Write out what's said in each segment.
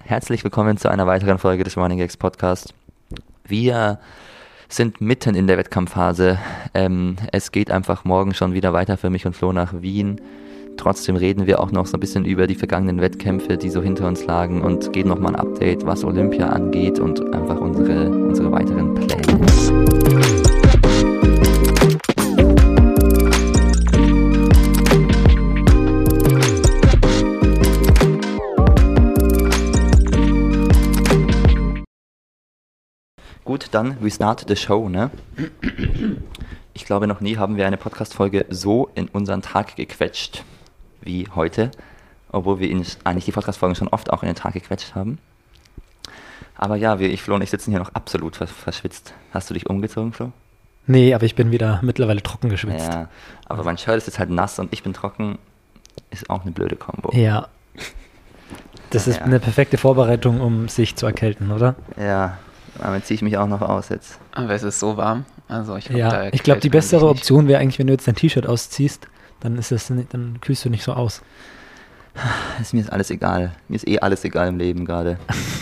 Herzlich willkommen zu einer weiteren Folge des Running Gags Podcast. Wir sind mitten in der Wettkampfphase. Es geht einfach morgen schon wieder weiter für mich und Flo nach Wien. Trotzdem reden wir auch noch so ein bisschen über die vergangenen Wettkämpfe, die so hinter uns lagen, und geben nochmal ein Update, was Olympia angeht und einfach unsere weiteren Pläne. Gut, dann we start the show, ne? Ich glaube, noch nie haben wir eine Podcast-Folge so in unseren Tag gequetscht wie heute, obwohl wir eigentlich die Podcast-Folgen schon oft auch in den Tag gequetscht haben. Aber ja, Flo und ich sitzen hier noch absolut verschwitzt. Hast du dich umgezogen, Flo? Nee, aber ich bin wieder mittlerweile trocken geschwitzt. Ja, aber mein Shirt ist jetzt halt nass und ich bin trocken, ist auch eine blöde Kombo. Ja. Das ist eine perfekte Vorbereitung, um sich zu erkälten, oder? Ja, damit ziehe ich mich auch noch aus jetzt. Aber es ist so warm. Also ich glaube, die bessere Option wäre eigentlich, wenn du jetzt dein T-Shirt ausziehst, dann kühlst du nicht so aus. Mir ist alles egal. Mir ist alles egal im Leben gerade.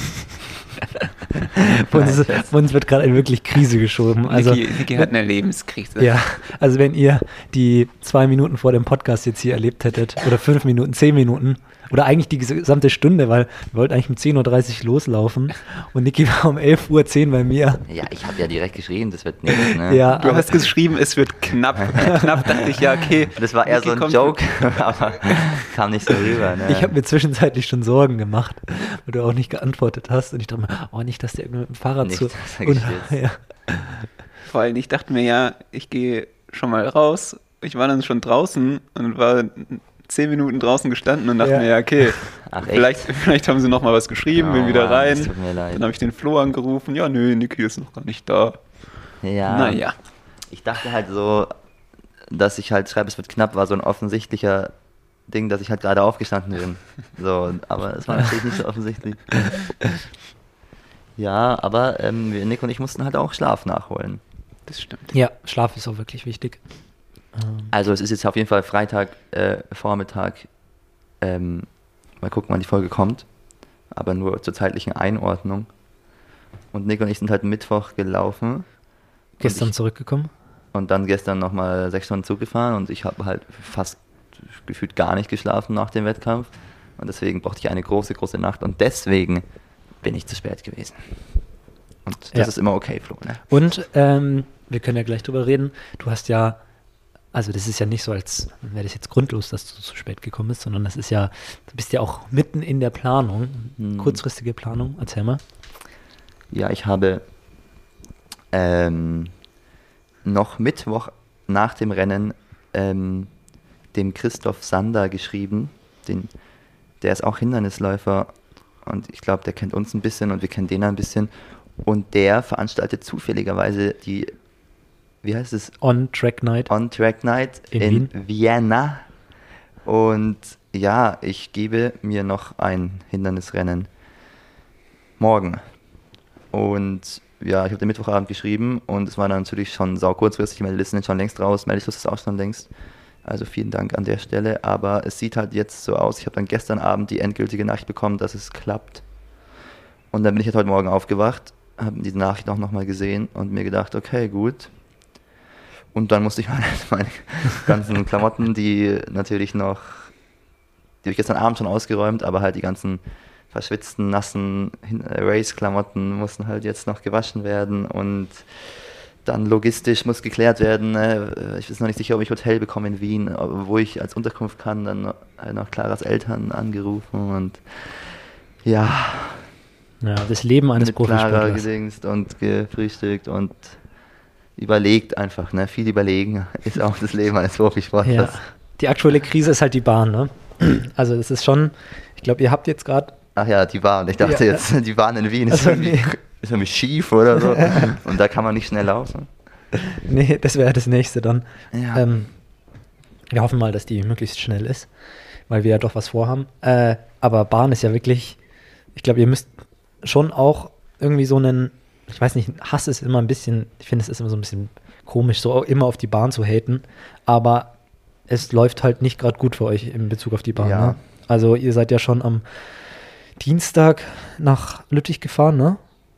Uns wird gerade eine wirklich Krise geschoben. Also, Niki hat eine Lebenskrise. Ja, also wenn ihr die 2 Minuten vor dem Podcast jetzt hier erlebt hättet, oder 5 Minuten, 10 Minuten, oder eigentlich die gesamte Stunde, weil wir wollten eigentlich um 10.30 Uhr loslaufen und Niki war um 11.10 Uhr bei mir. Ja, ich habe ja direkt geschrieben, das wird nichts. Ne? Ja, du hast geschrieben, es wird knapp. Knapp dachte ich, ja, okay. Das war eher Niki so ein Joke, aber kam nicht so rüber. Ne? Ich habe mir zwischenzeitlich schon Sorgen gemacht, weil du auch nicht geantwortet hast. Und ich dachte mir, nicht, dass der irgendwie mit dem Fahrrad nicht, zu... Ja. Vor allem, ich dachte mir, ja, ich gehe schon mal raus. Ich war dann schon draußen und war 10 Minuten draußen gestanden und dachte mir, ja, okay, vielleicht haben sie noch mal was geschrieben, bin wieder rein. Tut mir leid. Dann habe ich den Flo angerufen. Ja, nö, Niki ist noch gar nicht da. Ja, naja. Ich dachte halt so, dass ich halt schreibe, es wird knapp, war so ein offensichtlicher Ding, dass ich halt gerade aufgestanden bin. So, aber es war natürlich nicht so offensichtlich. Ja, aber Nick und ich mussten halt auch Schlaf nachholen. Das stimmt. Ja, Schlaf ist auch wirklich wichtig. Also es ist jetzt auf jeden Fall Freitag Vormittag. Mal gucken, wann die Folge kommt. Aber nur zur zeitlichen Einordnung. Und Nick und ich sind halt Mittwoch gelaufen. Gestern zurückgekommen. Und dann gestern nochmal 6 Stunden Zug gefahren. Und ich habe halt fast gefühlt gar nicht geschlafen nach dem Wettkampf. Und deswegen brauchte ich eine große, große Nacht. Und deswegen bin ich zu spät gewesen. Und das ist immer okay, Flo. Ne? Und wir können ja gleich drüber reden. Du hast ja, also das ist ja nicht so, als wäre das jetzt grundlos, dass du zu spät gekommen bist, sondern das ist ja, du bist ja auch mitten in der Planung, kurzfristige Planung. Erzähl mal. Ja, ich habe noch Mittwoch nach dem Rennen dem Christoph Sander geschrieben. Der ist auch Hindernisläufer und ich glaube, der kennt uns ein bisschen und wir kennen den ein bisschen. Und der veranstaltet zufälligerweise die, wie heißt es? On-Track Night in Vienna. Und ja, ich gebe mir noch ein Hindernisrennen morgen. Und ja, ich habe den Mittwochabend geschrieben und es war dann natürlich schon sau kurzfristig. Die Meldelisten sind schon längst raus, Meldesschluss ist auch schon längst. Also vielen Dank an der Stelle. Aber es sieht halt jetzt so aus, ich habe dann gestern Abend die endgültige Nachricht bekommen, dass es klappt. Und dann bin ich jetzt heute Morgen aufgewacht, habe diese Nachricht auch nochmal gesehen und mir gedacht, okay, gut. Und dann musste ich meine ganzen Klamotten, die habe ich gestern Abend schon ausgeräumt, aber halt die ganzen verschwitzten, nassen Race-Klamotten mussten halt jetzt noch gewaschen werden und dann logistisch muss geklärt werden. Ich bin noch nicht sicher, ob ich Hotel bekomme in Wien, wo ich als Unterkunft kann, dann halt noch Claras Eltern angerufen und ja, das Leben eines Profisportlers. Clara gedingst und gefrühstückt und überlegt einfach, ne? Viel überlegen ist auch das Leben eines Profisportlers. Ja. Die aktuelle Krise ist halt die Bahn, ne? Also das ist schon, ich glaube, ihr habt jetzt gerade... Ach ja, die Bahn. Ich dachte jetzt, die Bahn in Wien ist irgendwie schief oder so und da kann man nicht schnell laufen. Nee, das wäre das Nächste dann. Ja. Wir hoffen mal, dass die möglichst schnell ist, weil wir ja doch was vorhaben. Aber Bahn ist ja wirklich, ich glaube, ihr müsst schon auch irgendwie so einen, ich weiß nicht, Hass ist immer ein bisschen, ich finde, es ist immer so ein bisschen komisch, so immer auf die Bahn zu haten, aber es läuft halt nicht gerade gut für euch in Bezug auf die Bahn. Ja. Ne? Also ihr seid ja schon am Dienstag nach Lüttich gefahren, ne?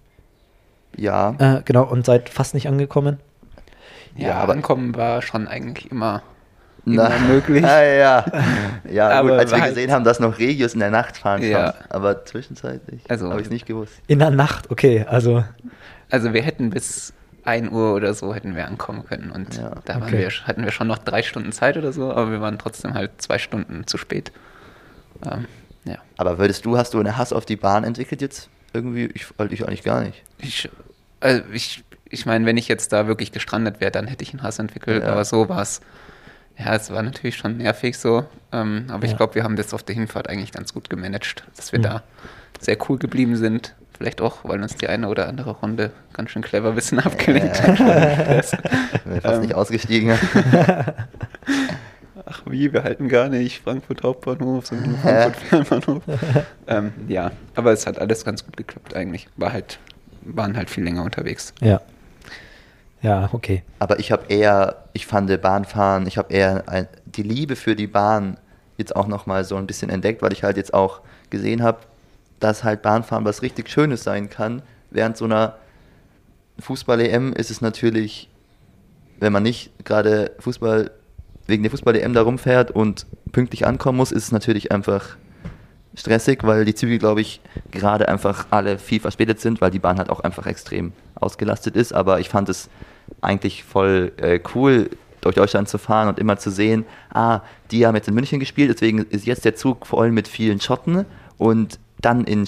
Ja. Genau, und seid fast nicht angekommen. Ja, aber ankommen war schon eigentlich immer möglich. Ja, aber gut, als wir gesehen haben, dass noch Regius in der Nacht fahren kann. Aber zwischenzeitlich habe ich es nicht gewusst. In der Nacht, okay. Also wir hätten bis 1 Uhr oder so hätten wir ankommen können. Und da hatten wir schon noch 3 Stunden Zeit oder so, aber wir waren trotzdem halt 2 Stunden zu spät. Aber hast du einen Hass auf die Bahn entwickelt jetzt? Irgendwie, ich eigentlich gar nicht. Ich meine, wenn ich jetzt da wirklich gestrandet wäre, dann hätte ich einen Hass entwickelt, aber so war es. Ja, es war natürlich schon nervig so, aber ich glaube, wir haben das auf der Hinfahrt eigentlich ganz gut gemanagt, dass wir da sehr cool geblieben sind. Vielleicht auch, weil uns die eine oder andere Runde ganz schön clever ein bisschen abgelenkt hat. Wir fast nicht ausgestiegen. Ach wie, wir halten gar nicht Frankfurt Hauptbahnhof, sondern Frankfurt Fernbahnhof. Aber es hat alles ganz gut geklappt eigentlich. Waren halt viel länger unterwegs. Ja, okay. Aber ich fand Bahnfahren, ich habe eher die Liebe für die Bahn jetzt auch nochmal so ein bisschen entdeckt, weil ich halt jetzt auch gesehen habe, dass halt Bahnfahren was richtig Schönes sein kann. Während so einer Fußball-EM ist es natürlich, wenn man nicht gerade wegen der Fußball-EM da rumfährt und pünktlich ankommen muss, ist es natürlich einfach stressig, weil die Züge, glaube ich, gerade einfach alle viel verspätet sind, weil die Bahn halt auch einfach extrem ausgelastet ist. Aber ich fand es eigentlich voll cool, durch Deutschland zu fahren und immer zu sehen, die haben jetzt in München gespielt, deswegen ist jetzt der Zug voll mit vielen Schotten und dann in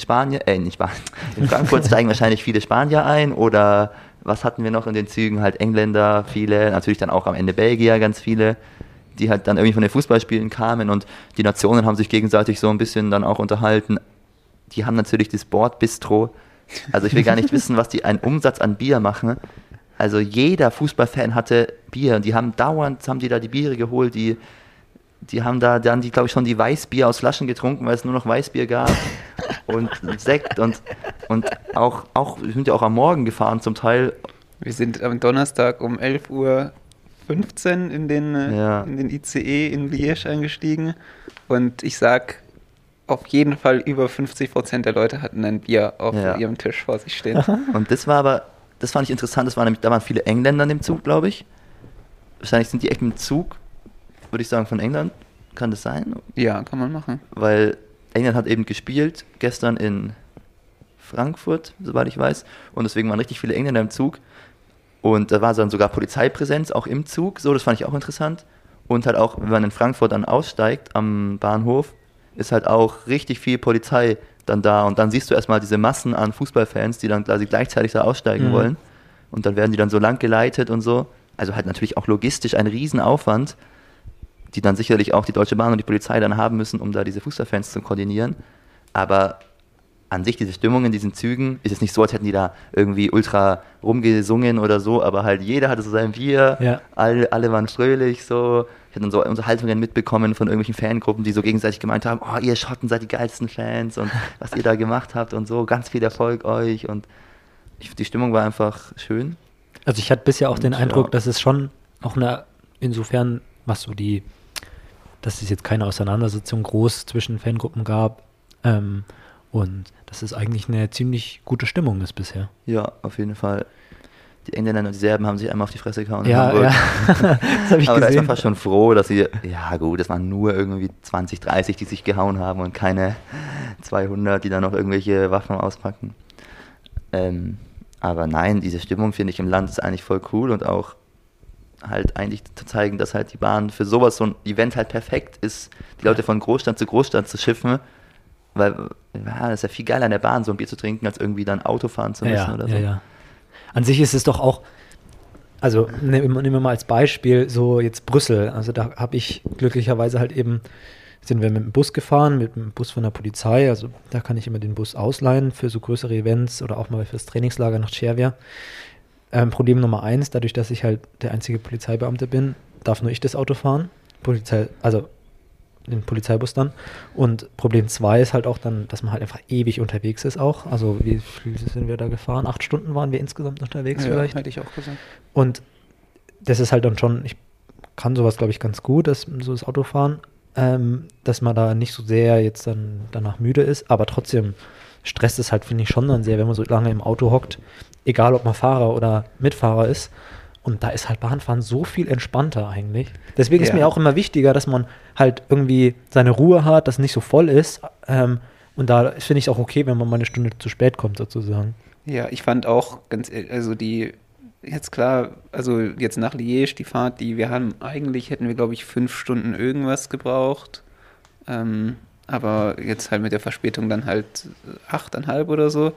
Frankfurt steigen wahrscheinlich viele Spanier ein oder was hatten wir noch in den Zügen? Halt Engländer, viele, natürlich dann auch am Ende Belgier ganz viele, die halt dann irgendwie von den Fußballspielen kamen und die Nationen haben sich gegenseitig so ein bisschen dann auch unterhalten. Die haben natürlich das Bordbistro, also ich will gar nicht wissen, was die einen Umsatz an Bier machen. Also jeder Fußballfan hatte Bier und die haben da die Biere geholt, die haben da dann, glaube ich, schon die Weißbier aus Flaschen getrunken, weil es nur noch Weißbier gab und Sekt und auch, wir sind ja auch am Morgen gefahren zum Teil. Wir sind am Donnerstag um 11:15 Uhr in den ICE in Liège eingestiegen und ich sag, auf jeden Fall über 50% der Leute hatten ein Bier auf ihrem Tisch vor sich stehen. Und das fand ich interessant, da waren viele Engländer im Zug, glaube ich. Wahrscheinlich sind die echt im Zug, würde ich sagen, von England. Kann das sein? Ja, kann man machen. Weil England hat eben gespielt, gestern in Frankfurt, soweit ich weiß. Und deswegen waren richtig viele Engländer im Zug. Und da war dann sogar Polizeipräsenz auch im Zug. So, das fand ich auch interessant. Und halt auch, wenn man in Frankfurt dann aussteigt am Bahnhof, ist halt auch richtig viel Polizei dann da. Und dann siehst du erstmal diese Massen an Fußballfans, die dann quasi gleichzeitig da aussteigen wollen. Und dann werden die dann so lang geleitet und so. Also halt natürlich auch logistisch ein Riesenaufwand, die dann sicherlich auch die Deutsche Bahn und die Polizei dann haben müssen, um da diese Fußballfans zu koordinieren. Aber an sich, diese Stimmung in diesen Zügen, ist es nicht so, als hätten die da irgendwie ultra rumgesungen oder so, aber halt jeder hatte so sein Bier, alle waren fröhlich so. Ich habe dann so Unterhaltungen mitbekommen von irgendwelchen Fangruppen, die so gegenseitig gemeint haben, ihr Schotten seid die geilsten Fans und was ihr da gemacht habt und so, ganz viel Erfolg euch und die Stimmung war einfach schön. Also ich hatte bisher auch den Eindruck, dass es schon auch insofern, dass es jetzt keine Auseinandersetzung groß zwischen Fangruppen gab und dass es eigentlich eine ziemlich gute Stimmung ist bisher. Ja, auf jeden Fall. Die Engländer und die Serben haben sich einmal auf die Fresse gehauen in Hamburg. Das habe ich aber gesehen. Da ist man fast schon froh, dass das waren nur irgendwie 20, 30, die sich gehauen haben und keine 200, die dann noch irgendwelche Waffen auspacken. Aber nein, diese Stimmung, finde ich, im Land ist eigentlich voll cool und auch halt eigentlich zu zeigen, dass halt die Bahn für sowas, so ein Event halt perfekt ist, die Leute von Großstadt zu Großstadt zu schiffen, weil das ist ja viel geiler, an der Bahn so ein Bier zu trinken, als irgendwie dann Auto fahren zu müssen oder so. Ja. An sich ist es doch auch, also nehmen wir mal als Beispiel so jetzt Brüssel, also da habe ich glücklicherweise halt eben, sind wir mit dem Bus gefahren, mit dem Bus von der Polizei, also da kann ich immer den Bus ausleihen für so größere Events oder auch mal fürs Trainingslager nach Cervia. Problem Nummer 1, dadurch, dass ich halt der einzige Polizeibeamte bin, darf nur ich das Auto fahren, den Polizeibus dann. Und Problem 2 ist halt auch dann, dass man halt einfach ewig unterwegs ist auch. Also wie viel sind wir da gefahren? 8 Stunden waren wir insgesamt unterwegs vielleicht. Hätte ich auch gesagt. Und das ist halt dann schon, ich kann sowas, glaube ich, ganz gut, so das Autofahren. dass man da nicht so sehr jetzt dann danach müde ist, aber trotzdem stresst es halt, finde ich, schon dann sehr, wenn man so lange im Auto hockt, egal ob man Fahrer oder Mitfahrer ist. Und da ist halt Bahnfahren so viel entspannter eigentlich. Deswegen ist mir auch immer wichtiger, dass man halt irgendwie seine Ruhe hat, dass es nicht so voll ist. Und da finde ich es auch okay, wenn man mal eine Stunde zu spät kommt, sozusagen. Ja, ich fand auch also jetzt klar, also jetzt nach Liège, die Fahrt, hätten wir, glaube ich, 5 Stunden irgendwas gebraucht. Aber jetzt halt mit der Verspätung dann halt 8,5 oder so.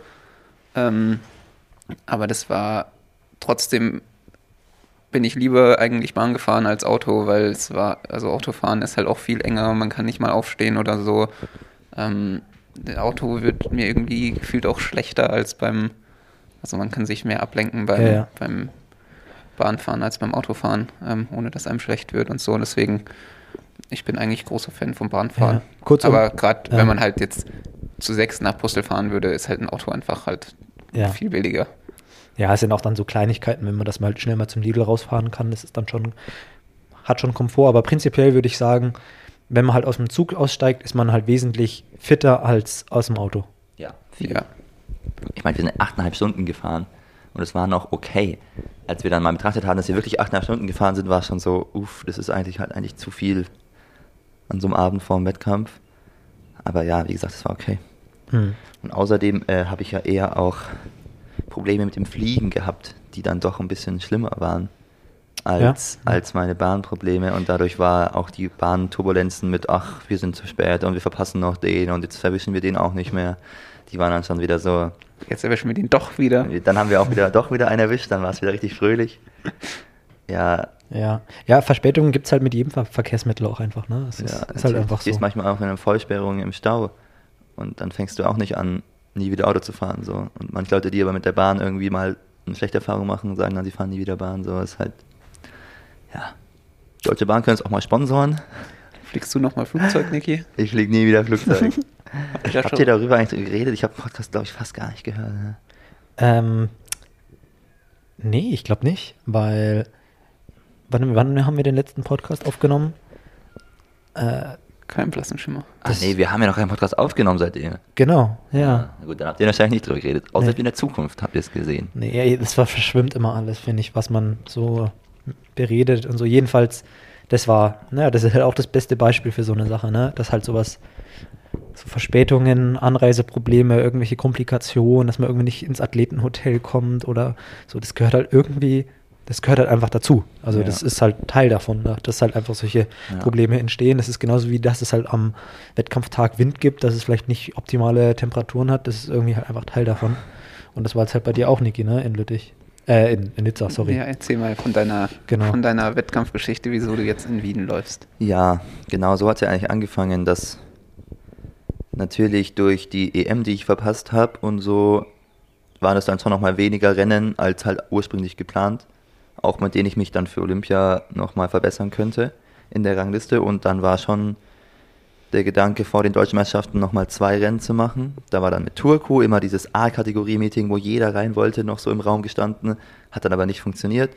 Aber das war trotzdem, bin ich lieber eigentlich Bahn gefahren als Auto, weil also Autofahren ist halt auch viel enger, man kann nicht mal aufstehen oder so. Auto wird mir irgendwie gefühlt auch schlechter als also man kann sich mehr ablenken beim Bahnfahren als beim Autofahren, ohne dass einem schlecht wird und so. Und deswegen, ich bin eigentlich großer Fan vom Bahnfahren. Ja, aber gerade wenn man halt jetzt zu 6 nach Brüssel fahren würde, ist halt ein Auto einfach halt viel billiger. Ja, es sind auch dann so Kleinigkeiten, wenn man das mal schnell mal zum Lidl rausfahren kann, das ist dann hat schon Komfort, aber prinzipiell würde ich sagen, wenn man halt aus dem Zug aussteigt, ist man halt wesentlich fitter als aus dem Auto. Ja, viel. Ja. Ich meine, wir sind 8,5 Stunden gefahren und es war noch okay. Als wir dann mal betrachtet haben, dass wir wirklich 8,5 Stunden gefahren sind, war es schon so, das ist eigentlich zu viel an so einem Abend vor dem Wettkampf. Aber ja, wie gesagt, es war okay. Und außerdem habe ich ja eher auch Probleme mit dem Fliegen gehabt, die dann doch ein bisschen schlimmer waren als meine Bahnprobleme. Und dadurch war auch die Bahnturbulenzen mit, wir sind zu spät und wir verpassen noch den und jetzt erwischen wir den auch nicht mehr. Die waren dann schon wieder so. Jetzt erwischen wir den doch wieder. Dann haben wir auch doch wieder einen erwischt, dann war es wieder richtig fröhlich. Ja. Ja, Verspätungen gibt es halt mit jedem Verkehrsmittel auch einfach, ne? Es ist halt einfach so. Du stehst manchmal auch in einer Vollsperrung im Stau und dann fängst du auch nicht an, nie wieder Auto zu fahren, so. Und manche Leute, die aber mit der Bahn irgendwie mal eine schlechte Erfahrung machen, sagen dann, sie fahren nie wieder Bahn, so. Ist halt, Deutsche Bahn können es auch mal sponsoren. Fliegst du nochmal Flugzeug, Niki? Ich fliege nie wieder Flugzeug. Habt ihr darüber eigentlich geredet? Ich habe Podcast, glaube ich, fast gar nicht gehört. Ne? Nee, ich glaube nicht, weil wann haben wir den letzten Podcast aufgenommen? Kein blassen Schimmer. Wir haben ja noch keinen Podcast aufgenommen seitdem. Genau, ja. Na gut, dann habt ihr wahrscheinlich nicht drüber geredet. Außer in der Zukunft habt ihr es gesehen. Nee, das verschwimmt immer alles, finde ich, was man so beredet und so. Jedenfalls, das ist halt auch das beste Beispiel für so eine Sache, ne? Dass halt sowas, so Verspätungen, Anreiseprobleme, irgendwelche Komplikationen, dass man irgendwie nicht ins Athletenhotel kommt oder so, das gehört halt einfach dazu. Also das ist halt Teil davon, ne? Dass halt einfach solche Probleme entstehen. Das ist genauso wie, dass es halt am Wettkampftag Wind gibt, dass es vielleicht nicht optimale Temperaturen hat. Das ist irgendwie halt einfach Teil davon. Und das war jetzt halt bei dir auch, Niki, ne? In Lüttich. In Nizza, sorry. Ja, erzähl mal von deiner Wettkampfgeschichte, wieso du jetzt in Wien läufst. Ja, genau, so hat es ja eigentlich angefangen, dass natürlich durch die EM, die ich verpasst habe und so, waren es dann schon nochmal weniger Rennen als halt ursprünglich geplant, auch mit denen ich mich dann für Olympia nochmal verbessern könnte in der Rangliste. Und dann war schon der Gedanke, vor den Deutschen Meisterschaften nochmal 2 Rennen zu machen. Da war dann mit Turku immer dieses A-Kategorie-Meeting, wo jeder rein wollte, noch so im Raum gestanden, hat dann aber nicht funktioniert.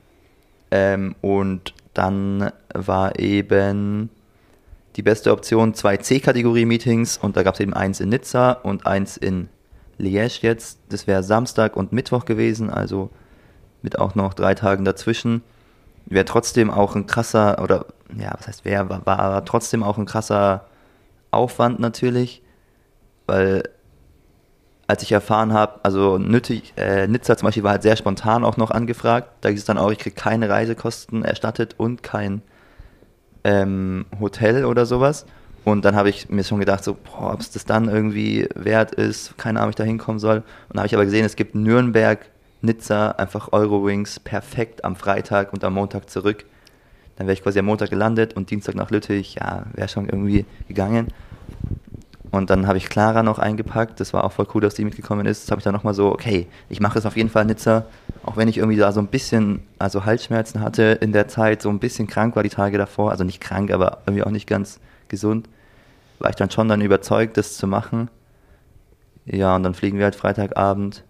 Und dann war eben die beste Option 2 C-Kategorie-Meetings und da gab es eben eins in Nizza und eins in Liège jetzt. Das wäre Samstag und Mittwoch gewesen, also mit auch noch 3 Tagen dazwischen. Wäre trotzdem auch ein krasser, war trotzdem auch ein krasser Aufwand natürlich, weil als ich erfahren habe, also Nizza zum Beispiel war halt sehr spontan auch noch angefragt, da hieß es dann auch, ich kriege keine Reisekosten erstattet und kein Hotel oder sowas. Und dann habe ich mir schon gedacht, so, ob es das dann irgendwie wert ist, keine Ahnung, ob ich da hinkommen soll. Und dann habe ich aber gesehen, es gibt Nürnberg, Nizza, einfach Eurowings, perfekt am Freitag und am Montag zurück. Dann wäre ich quasi am Montag gelandet und Dienstag nach Lüttich, wäre schon irgendwie gegangen. Und dann habe ich Clara noch eingepackt, das war auch voll cool, dass die mitgekommen ist. Das habe ich dann nochmal so, okay, ich mache es auf jeden Fall in Nizza, auch wenn ich irgendwie da so ein bisschen, also Halsschmerzen hatte in der Zeit, so ein bisschen krank war die Tage davor, also nicht krank, aber irgendwie auch nicht ganz gesund, war ich dann schon überzeugt, das zu machen. Ja, und dann fliegen wir halt Freitagabend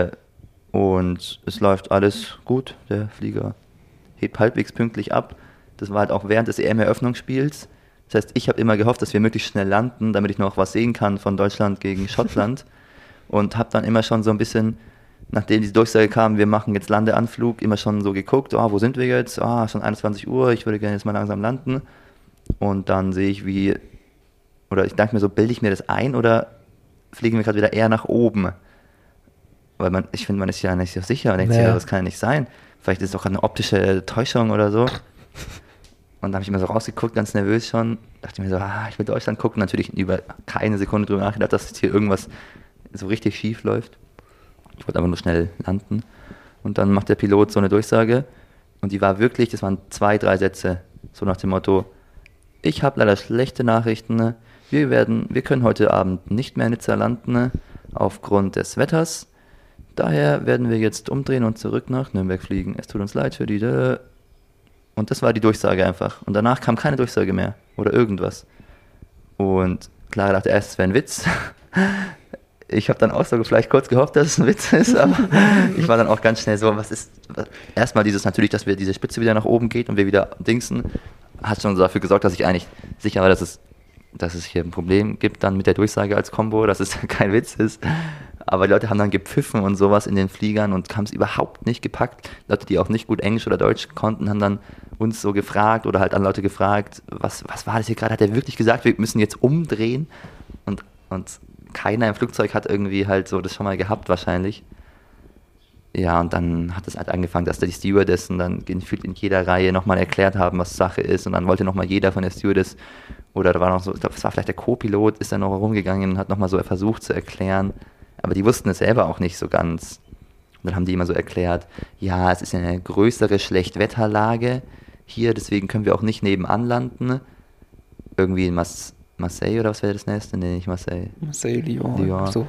und es läuft alles gut, der Flieger hebt halbwegs pünktlich ab. Das war halt auch während des EM-Eröffnungsspiels. Das heißt, ich habe immer gehofft, dass wir möglichst schnell landen, damit ich noch was sehen kann von Deutschland gegen Schottland. Und habe dann immer schon so ein bisschen, nachdem diese Durchsage kam, wir machen jetzt Landeanflug, immer schon so geguckt, wo sind wir jetzt? Schon 21 Uhr, ich würde gerne jetzt mal langsam landen. Und dann sehe ich oder ich denke mir so, bilde ich mir das ein oder fliegen wir gerade wieder eher nach oben? Weil ich finde, man ist ja nicht so sicher und denkt sich, das kann ja nicht sein. Vielleicht ist es doch gerade eine optische Täuschung oder so. Und da habe ich immer so rausgeguckt, ganz nervös schon. Dachte mir so, ich will Deutschland gucken. Natürlich über keine Sekunde drüber nachgedacht, dass jetzt hier irgendwas so richtig schief läuft. Ich wollte einfach nur schnell landen. Und dann macht der Pilot so eine Durchsage. Und die war wirklich, das waren 2, 3 Sätze. So nach dem Motto, ich habe leider schlechte Nachrichten. Wir können heute Abend nicht mehr in Nizza landen, aufgrund des Wetters. Daher werden wir jetzt umdrehen und zurück nach Nürnberg fliegen. Es tut uns leid für die... Und das war die Durchsage einfach. Und danach kam keine Durchsage mehr. Oder irgendwas. Und Clara dachte erst, es wäre ein Witz. Ich habe dann auch so vielleicht kurz gehofft, dass es ein Witz ist, aber ich war dann auch ganz schnell so, erstmal natürlich, dass wir diese Spitze wieder nach oben geht und wir wieder dingsen, hat schon dafür gesorgt, dass ich eigentlich sicher war, dass es hier ein Problem gibt dann mit der Durchsage als Kombo, dass es kein Witz ist. Aber die Leute haben dann gepfiffen und sowas in den Fliegern und haben es überhaupt nicht gepackt. Leute, die auch nicht gut Englisch oder Deutsch konnten, haben dann uns so gefragt oder halt an Leute gefragt, was war das hier gerade? Hat er wirklich gesagt, wir müssen jetzt umdrehen? Und keiner im Flugzeug hat irgendwie halt so das schon mal gehabt wahrscheinlich. Ja, und dann hat es halt angefangen, dass da die Stewardessen dann gefühlt in jeder Reihe nochmal erklärt haben, was Sache ist. Und dann wollte nochmal jeder von der Stewardess, oder da war noch so, ich glaube, es war vielleicht der Co-Pilot, ist dann noch rumgegangen und hat nochmal so versucht zu erklären. Aber die wussten es selber auch nicht so ganz. Und dann haben die immer so erklärt, ja, es ist eine größere Schlechtwetterlage hier, deswegen können wir auch nicht nebenan landen. Irgendwie in Marseille oder was wäre das nächste? Nee, nicht Marseille. Marseille, Lyon. So.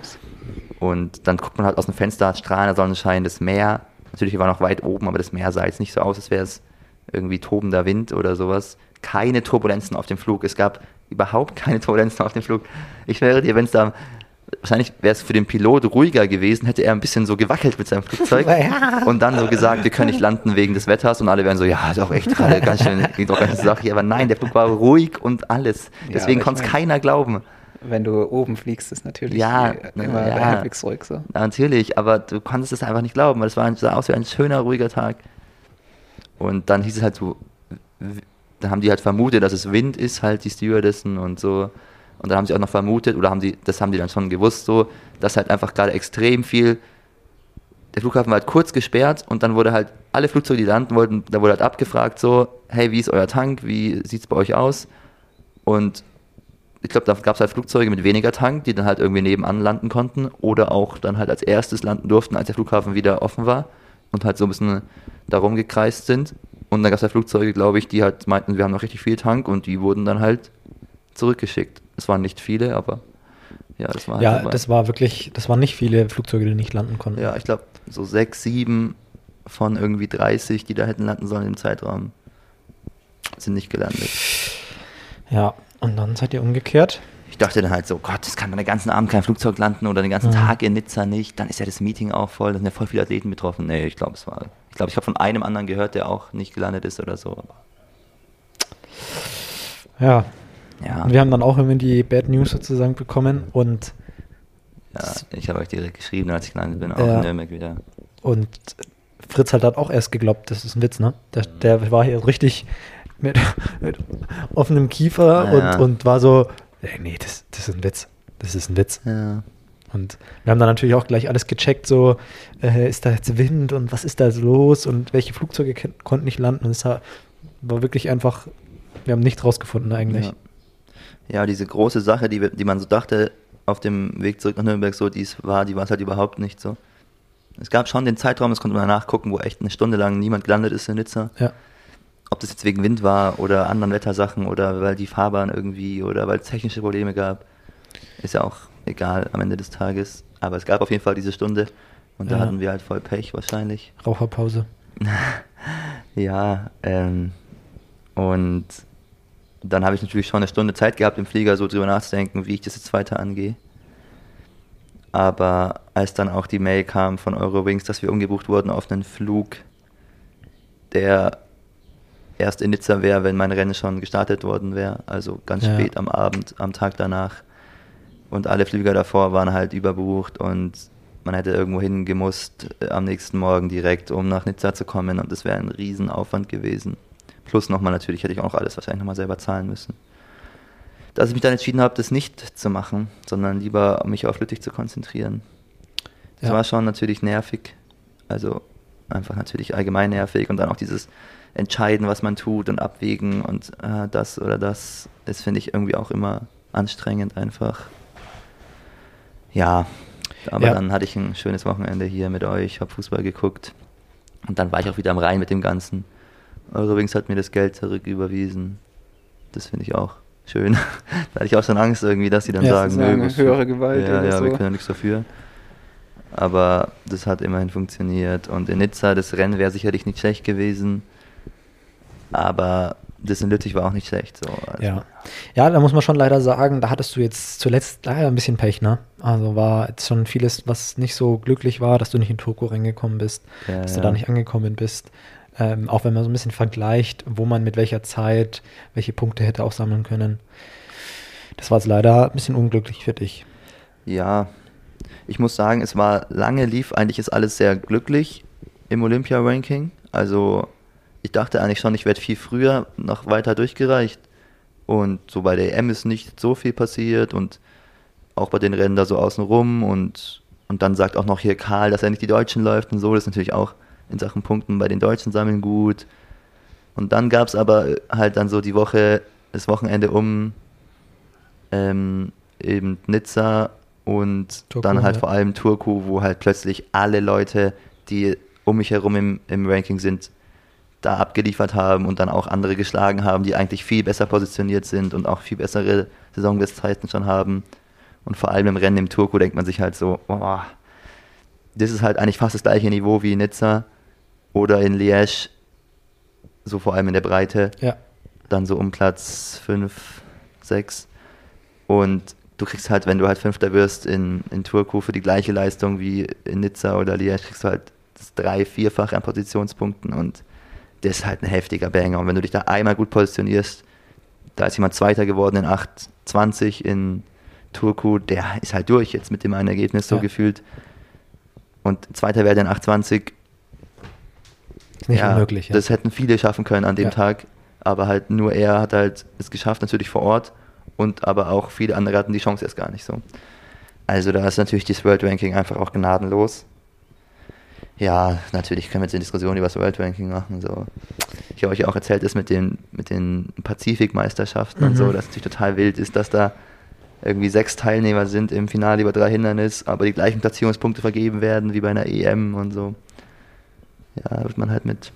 Und dann guckt man halt aus dem Fenster, strahlender Sonnenschein, das Meer. Natürlich, wir waren noch weit oben, aber das Meer sah jetzt nicht so aus, als wäre es irgendwie tobender Wind oder sowas. Keine Turbulenzen auf dem Flug. Es gab überhaupt keine Turbulenzen auf dem Flug. Ich schwöre dir, wenn es da... Wahrscheinlich wäre es für den Pilot ruhiger gewesen, hätte er ein bisschen so gewackelt mit seinem Flugzeug und dann so gesagt, wir können nicht landen wegen des Wetters und alle wären so, ja, ist auch echt gerade ganz schön, geht doch ganz Sache. Aber nein, der Flug war ruhig und alles. Deswegen konnte es keiner glauben. Wenn du oben fliegst, ist natürlich immer halbwegs ruhig so. Ja, natürlich, aber du konntest es einfach nicht glauben, weil es sah aus wie ein schöner, ruhiger Tag. Und dann hieß es halt so, da haben die halt vermutet, dass es Wind ist, halt die Stewardessen und so. Und dann haben sie auch noch vermutet, oder das haben die dann schon gewusst, so, dass halt einfach gerade extrem viel, der Flughafen war halt kurz gesperrt und dann wurde halt, alle Flugzeuge, die landen wollten, da wurde halt abgefragt so, hey, wie ist euer Tank, wie sieht's bei euch aus? Und ich glaube, da gab es halt Flugzeuge mit weniger Tank, die dann halt irgendwie nebenan landen konnten oder auch dann halt als erstes landen durften, als der Flughafen wieder offen war und halt so ein bisschen darum gekreist sind. Und dann gab es halt Flugzeuge, glaube ich, die halt meinten, wir haben noch richtig viel Tank und die wurden dann halt zurückgeschickt. Es waren nicht viele, aber ja, das war halt ja, das waren nicht viele Flugzeuge, die nicht landen konnten. Ja, ich glaube, so 6, 7 von irgendwie 30, die da hätten landen sollen im Zeitraum, sind nicht gelandet. Ja, und dann seid ihr umgekehrt. Ich dachte dann halt so, Gott, es kann den ganzen Abend kein Flugzeug landen oder den ganzen Tag in Nizza nicht, dann ist ja das Meeting auch voll, da sind ja voll viele Athleten betroffen. Nee, ich glaube, ich habe von einem anderen gehört, der auch nicht gelandet ist oder so. Ja. Und wir haben dann auch irgendwie die Bad News sozusagen bekommen und ja, ich habe euch direkt geschrieben, als ich gelandet bin, auch in Nürnberg wieder. Und Fritz hat auch erst geglaubt, das ist ein Witz, ne? Der war hier richtig mit offenem Kiefer und war so, nee, das ist ein Witz. Das ist ein Witz. Ja. Und wir haben dann natürlich auch gleich alles gecheckt, so, ist da jetzt Wind und was ist da so los und welche Flugzeuge konnten nicht landen und es war wirklich einfach, wir haben nichts rausgefunden eigentlich. Ja, diese große Sache, die man so dachte, auf dem Weg zurück nach Nürnberg, so, die war es halt überhaupt nicht so. Es gab schon den Zeitraum, das konnte man nachgucken, wo echt eine Stunde lang niemand gelandet ist in Nizza. Ja. Ob das jetzt wegen Wind war oder anderen Wettersachen oder weil die Fahrbahn irgendwie oder weil es technische Probleme gab, ist ja auch egal am Ende des Tages. Aber es gab auf jeden Fall diese Stunde und da hatten wir halt voll Pech wahrscheinlich. Raucherpause. Ja, und dann habe ich natürlich schon eine Stunde Zeit gehabt, im Flieger so drüber nachzudenken, wie ich das jetzt weiter angehe. Aber als dann auch die Mail kam von Eurowings, dass wir umgebucht wurden auf einen Flug, der erst in Nizza wäre, wenn mein Rennen schon gestartet worden wäre, also ganz spät am Abend, am Tag danach. Und alle Flüge davor waren halt überbucht und man hätte irgendwo hingemusst am nächsten Morgen direkt, um nach Nizza zu kommen, und das wäre ein Riesenaufwand gewesen. Plus nochmal natürlich hätte ich auch alles wahrscheinlich nochmal selber zahlen müssen. Dass ich mich dann entschieden habe, das nicht zu machen, sondern lieber mich auf Lüttich zu konzentrieren. Das war schon natürlich nervig, also einfach natürlich allgemein nervig, und dann auch dieses Entscheiden, was man tut und abwägen und das oder das, ist, finde ich, irgendwie auch immer anstrengend einfach. Ja, aber dann hatte ich ein schönes Wochenende hier mit euch, habe Fußball geguckt und dann war ich auch wieder am Rhein mit dem Ganzen. Eurowings hat mir das Geld zurücküberwiesen. Das finde ich auch schön. Da hatte ich auch schon Angst irgendwie, dass sie dann sagen, höhere Gewalt oder so. Wir können ja nichts dafür. Aber das hat immerhin funktioniert. Und in Nizza, das Rennen wäre sicherlich nicht schlecht gewesen. Aber das in Lüttich war auch nicht schlecht. So. Also. Ja, da muss man schon leider sagen, da hattest du jetzt zuletzt leider ein bisschen Pech, ne? Also war jetzt schon vieles, was nicht so glücklich war, dass du nicht in Turku reingekommen bist, dass du da nicht angekommen bist. Auch wenn man so ein bisschen vergleicht, wo man mit welcher Zeit welche Punkte hätte auch sammeln können. Das war jetzt leider ein bisschen unglücklich für dich. Ja, ich muss sagen, lief eigentlich ist alles sehr glücklich im Olympia-Ranking. Also ich dachte eigentlich schon, ich werde viel früher noch weiter durchgereicht. Und so bei der EM ist nicht so viel passiert und auch bei den Rennen da so außenrum. Und dann sagt auch noch hier Karl, dass er nicht die Deutschen läuft und so. Das ist natürlich auch in Sachen Punkten bei den Deutschen sammeln gut. Und dann gab es aber halt dann so das Wochenende eben Nizza und Turku, dann halt vor allem Turku, wo halt plötzlich alle Leute, die um mich herum im Ranking sind, da abgeliefert haben und dann auch andere geschlagen haben, die eigentlich viel besser positioniert sind und auch viel bessere Saisonbestzeiten schon haben. Und vor allem im Rennen im Turku denkt man sich halt so, boah, das ist halt eigentlich fast das gleiche Niveau wie in Nizza oder in Liège, so vor allem in der Breite, dann so um Platz 5, 6. Und du kriegst halt, wenn du halt Fünfter wirst in Turku für die gleiche Leistung wie in Nizza oder Liège, kriegst du halt das 3-, 4-fache an Positionspunkten und das ist halt ein heftiger Banger. Und wenn du dich da einmal gut positionierst, da ist jemand Zweiter geworden in 8,20 in Turku, der ist halt durch jetzt mit dem einen Ergebnis so gefühlt. Und Zweiter wäre dann 8,20. Nicht unmöglich. Das hätten viele schaffen können an dem Tag, aber halt nur er hat halt es geschafft, natürlich vor Ort, und aber auch viele andere hatten die Chance erst gar nicht so. Also da ist natürlich das World Ranking einfach auch gnadenlos. Ja, natürlich können wir jetzt eine Diskussion über das World Ranking machen. So. Ich habe euch auch erzählt, das mit den Pazifikmeisterschaften und so, dass es natürlich total wild ist, dass da irgendwie 6 Teilnehmer sind im Finale über 3 Hindernisse, aber die gleichen Platzierungspunkte vergeben werden wie bei einer EM und so. Ja, wird man halt mit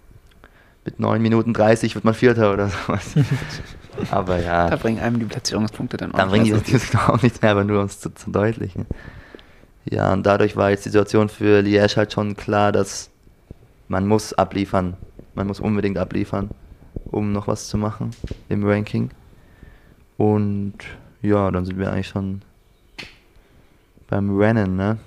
9 Minuten 30 wird man Vierter oder sowas. Aber ja. Da bringen einem die Platzierungspunkte dann auch Dann bringen die Platzierungspunkte auch nichts mehr, aber nur um es zu verdeutlichen. Ja, und dadurch war jetzt die Situation für Liège halt schon klar, dass man muss abliefern. Man muss unbedingt abliefern, um noch was zu machen im Ranking. Und ja, dann sind wir eigentlich schon beim Rennen, ne?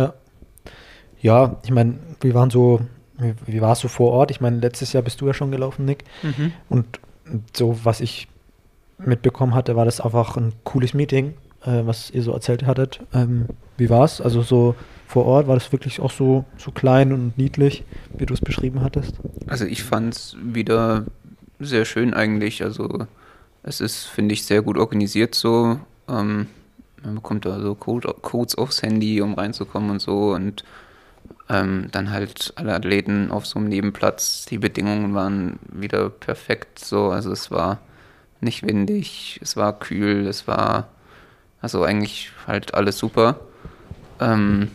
Ja, ich meine, wie warst du vor Ort? Ich meine, letztes Jahr bist du ja schon gelaufen, Nick. Und so, was ich mitbekommen hatte, war das einfach ein cooles Meeting, was ihr so erzählt hattet. Wie war es? Also so vor Ort, war das wirklich auch so klein und niedlich, wie du es beschrieben hattest? Also ich fand es wieder sehr schön eigentlich. Also es ist, finde ich, sehr gut organisiert so. Man bekommt da so Codes aufs Handy, um reinzukommen und so. Und dann halt alle Athleten auf so einem Nebenplatz. Die Bedingungen waren wieder perfekt so. Also es war nicht windig, es war kühl, es war also eigentlich halt alles super. Dann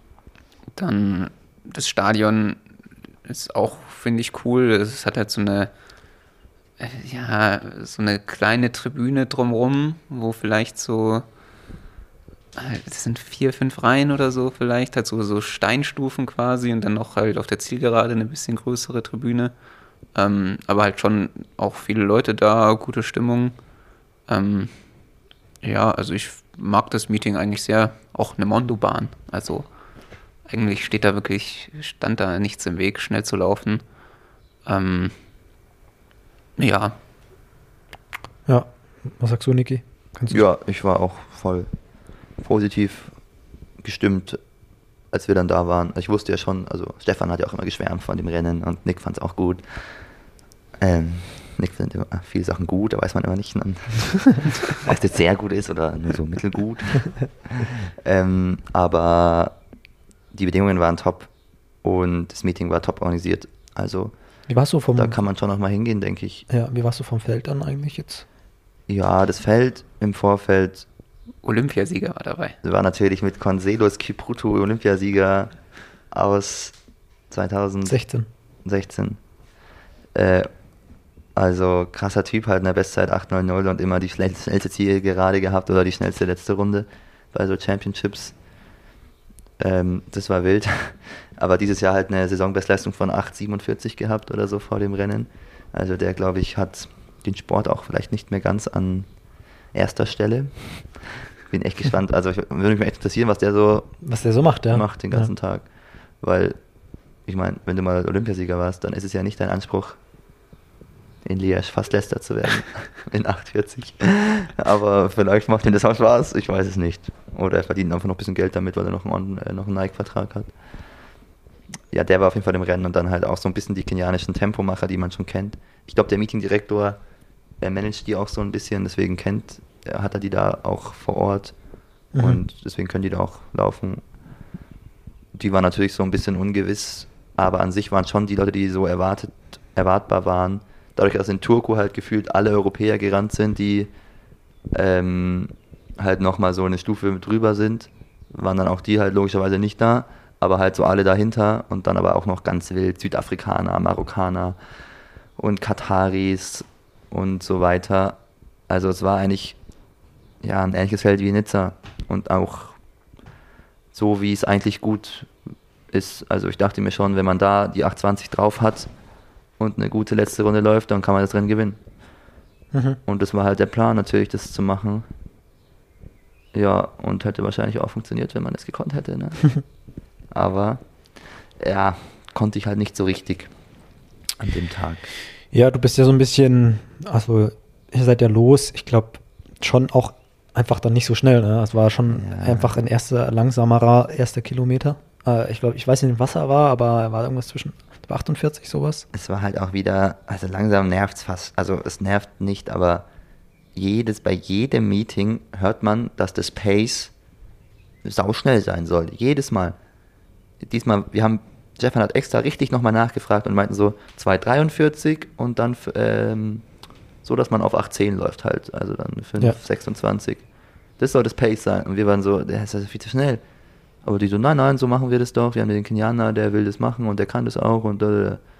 das Stadion ist auch, finde ich, cool. Es hat halt so eine kleine Tribüne drumrum, wo vielleicht so, das sind 4, 5 Reihen oder so vielleicht, halt so Steinstufen quasi und dann noch halt auf der Zielgerade eine bisschen größere Tribüne. Aber halt schon auch viele Leute da, gute Stimmung. Ja, also ich mag das Meeting eigentlich sehr, auch eine Mondo-Bahn. Also eigentlich stand da nichts im Weg, schnell zu laufen. Ja. Ja, was sagst du, Niki? Ja, ich war auch voll positiv gestimmt, als wir dann da waren. Ich wusste ja schon, also Stefan hat ja auch immer geschwärmt von dem Rennen und Nick fand es auch gut. Nick findet immer viele Sachen gut, da weiß man immer nicht, ob es jetzt sehr gut ist oder nur so mittelgut. Aber die Bedingungen waren top und das Meeting war top organisiert. Also wie warst du da kann man schon noch mal hingehen, denke ich. Ja, wie warst du vom Feld dann eigentlich jetzt? Ja, das Feld im Vorfeld. Olympiasieger war dabei. War natürlich mit Conselos Kipruto Olympiasieger aus 2016. Also krasser Typ, halt in der Bestzeit 8:00 und immer die schnellste Zielgerade gehabt oder die schnellste letzte Runde bei so Championships. Das war wild. Aber dieses Jahr halt eine Saisonbestleistung von 8:47 gehabt oder so vor dem Rennen. Also der, glaube ich, hat den Sport auch vielleicht nicht mehr ganz an erster Stelle. Bin echt gespannt. Also würde mich echt interessieren, was der so macht, ja. Macht den ganzen Tag. Weil, ich meine, wenn du mal Olympiasieger warst, dann ist es ja nicht dein Anspruch, in Liège fast Letzter zu werden. In 8:40. Aber vielleicht macht ihm das auch Spaß, ich weiß es nicht. Oder er verdient einfach noch ein bisschen Geld damit, weil er noch einen Nike-Vertrag hat. Ja, der war auf jeden Fall im Rennen und dann halt auch so ein bisschen die kenianischen Tempomacher, die man schon kennt. Ich glaube, der Meetingdirektor, er managt die auch so ein bisschen, deswegen hat er die da auch vor Ort und deswegen können die da auch laufen. Die waren natürlich so ein bisschen ungewiss, aber an sich waren schon die Leute, die so erwartbar waren. Dadurch, dass in Turku halt gefühlt alle Europäer gerannt sind, die halt nochmal so eine Stufe drüber sind, waren dann auch die halt logischerweise nicht da, aber halt so alle dahinter und dann aber auch noch ganz wild Südafrikaner, Marokkaner und Kataris und so weiter. Also es war eigentlich ja ein ähnliches Feld wie Nizza und auch so, wie es eigentlich gut ist. Also ich dachte mir schon, wenn man da die 8:20 drauf hat und eine gute letzte Runde läuft, dann kann man das Rennen gewinnen. Und das war halt der Plan natürlich, das zu machen. Ja, und hätte wahrscheinlich auch funktioniert, wenn man es gekonnt hätte. Ne? Aber ja, konnte ich halt nicht so richtig an dem Tag. Ja, du bist ja so ein bisschen, also ihr seid ja los, ich glaube schon auch einfach dann nicht so schnell. Ne? Es war schon einfach ein langsamerer erster Kilometer. Ich glaube, ich weiß nicht, was er war, aber er war irgendwas zwischen 48, sowas. Es war halt auch wieder, also langsam nervt es fast. Also es nervt nicht, aber bei jedem Meeting hört man, dass das Pace sauschnell sein soll. Jedes Mal. Diesmal, Stefan hat extra richtig nochmal nachgefragt und meinten so 2:43 und dann so, dass man auf 8:10 läuft halt. Also dann 5:26. Das soll das Pace sein. Und wir waren so, der ist also viel zu schnell. Aber die so, nein, so machen wir das doch. Wir haben den Kenianer, der will das machen und der kann das auch. Und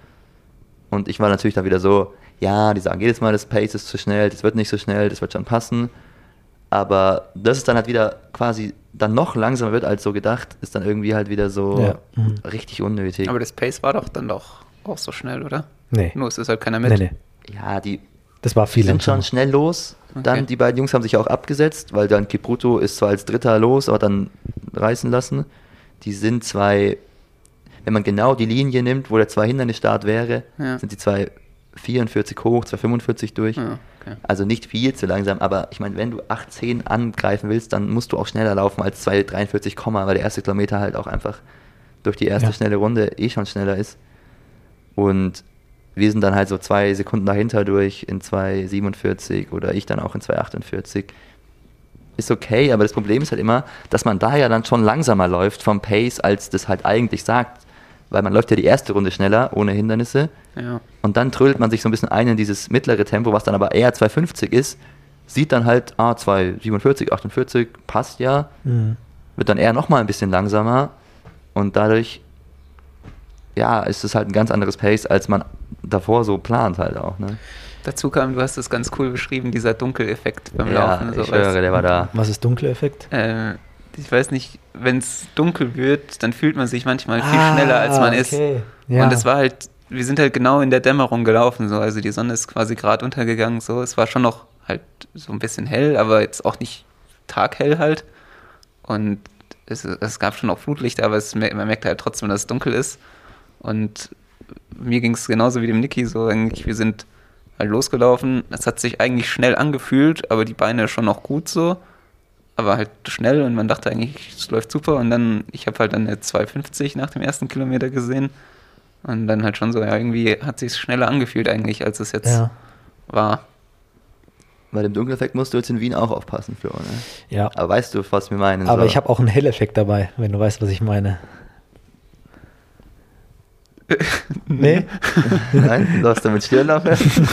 ich war natürlich dann wieder so, ja, die sagen jedes Mal, das Pace ist zu schnell, das wird nicht so schnell, das wird schon passen. Aber das ist dann halt wieder quasi dann noch langsamer wird als so gedacht, ist dann irgendwie halt wieder so richtig unnötig. Aber das Pace war doch dann doch auch so schnell, oder? Nee. Nur es ist halt keiner mit. Nee. Ja, das war viel sind schon schnell los. Okay. Dann die beiden Jungs haben sich auch abgesetzt, weil dann Kipruto ist zwar als Dritter los, aber dann reißen lassen. Die sind wenn man genau die Linie nimmt, wo der 2-Hindernis-Start wäre, sind die 2:44 hoch, 2:45 durch. Ja, okay. Also nicht viel zu langsam, aber ich meine, wenn du 8:10 angreifen willst, dann musst du auch schneller laufen als 2:43, weil der erste Kilometer halt auch einfach durch die erste schnelle Runde schon schneller ist. Und wir sind dann halt so 2 Sekunden dahinter durch in 2:47 oder ich dann auch in 2:48. Ist okay, aber das Problem ist halt immer, dass man da ja dann schon langsamer läuft vom Pace, als das halt eigentlich sagt. Weil man läuft ja die erste Runde schneller, ohne Hindernisse. Ja. Und dann trödelt man sich so ein bisschen ein in dieses mittlere Tempo, was dann aber eher 2:50 ist. Sieht dann halt, 2:47, 48, passt ja. Wird dann eher nochmal ein bisschen langsamer. Und dadurch, ist es halt ein ganz anderes Pace, als man davor so plant halt auch. Ne? Dazu kam, du hast es ganz cool beschrieben, dieser Dunkeleffekt beim Laufen. Ich höre, der war da. Was ist Dunkeleffekt? Ich weiß nicht, wenn es dunkel wird, dann fühlt man sich manchmal viel schneller, als man ist. Ja. Und es war halt, wir sind halt genau in der Dämmerung gelaufen, so. Also die Sonne ist quasi gerade untergegangen, so. Es war schon noch halt so ein bisschen hell, aber jetzt auch nicht taghell halt. Und es gab schon auch Flutlicht, aber man merkt halt trotzdem, dass es dunkel ist. Und mir ging es genauso wie dem Niki so, eigentlich, wir sind halt losgelaufen. Das hat sich eigentlich schnell angefühlt, aber die Beine schon noch gut so. Aber halt schnell und man dachte eigentlich, es läuft super. Und dann, ich habe halt dann eine 2,50 nach dem ersten Kilometer gesehen. Und dann halt schon so, ja, irgendwie hat sich schneller angefühlt eigentlich, als es jetzt war. Bei dem Dunkeleffekt musst du jetzt in Wien auch aufpassen, Flo, ne? Ja. Aber weißt du, was wir meinen? Aber ich habe auch einen Helleffekt dabei, wenn du weißt, was ich meine. Nee? Nein, du hast damit Stirnlampe.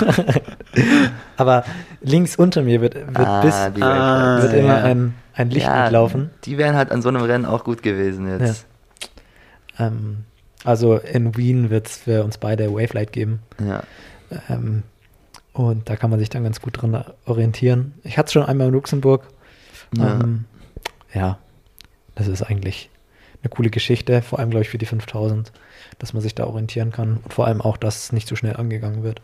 Aber links unter mir wird immer ein Licht mitlaufen. Die wären halt an so einem Rennen auch gut gewesen jetzt. Ja. Also in Wien wird es für uns beide Wavelight geben. Ja. Und da kann man sich dann ganz gut dran orientieren. Ich hatte es schon einmal in Luxemburg. Ja, das ist eigentlich eine coole Geschichte, vor allem, glaube ich, für die 5000, dass man sich da orientieren kann und vor allem auch, dass es nicht so schnell angegangen wird.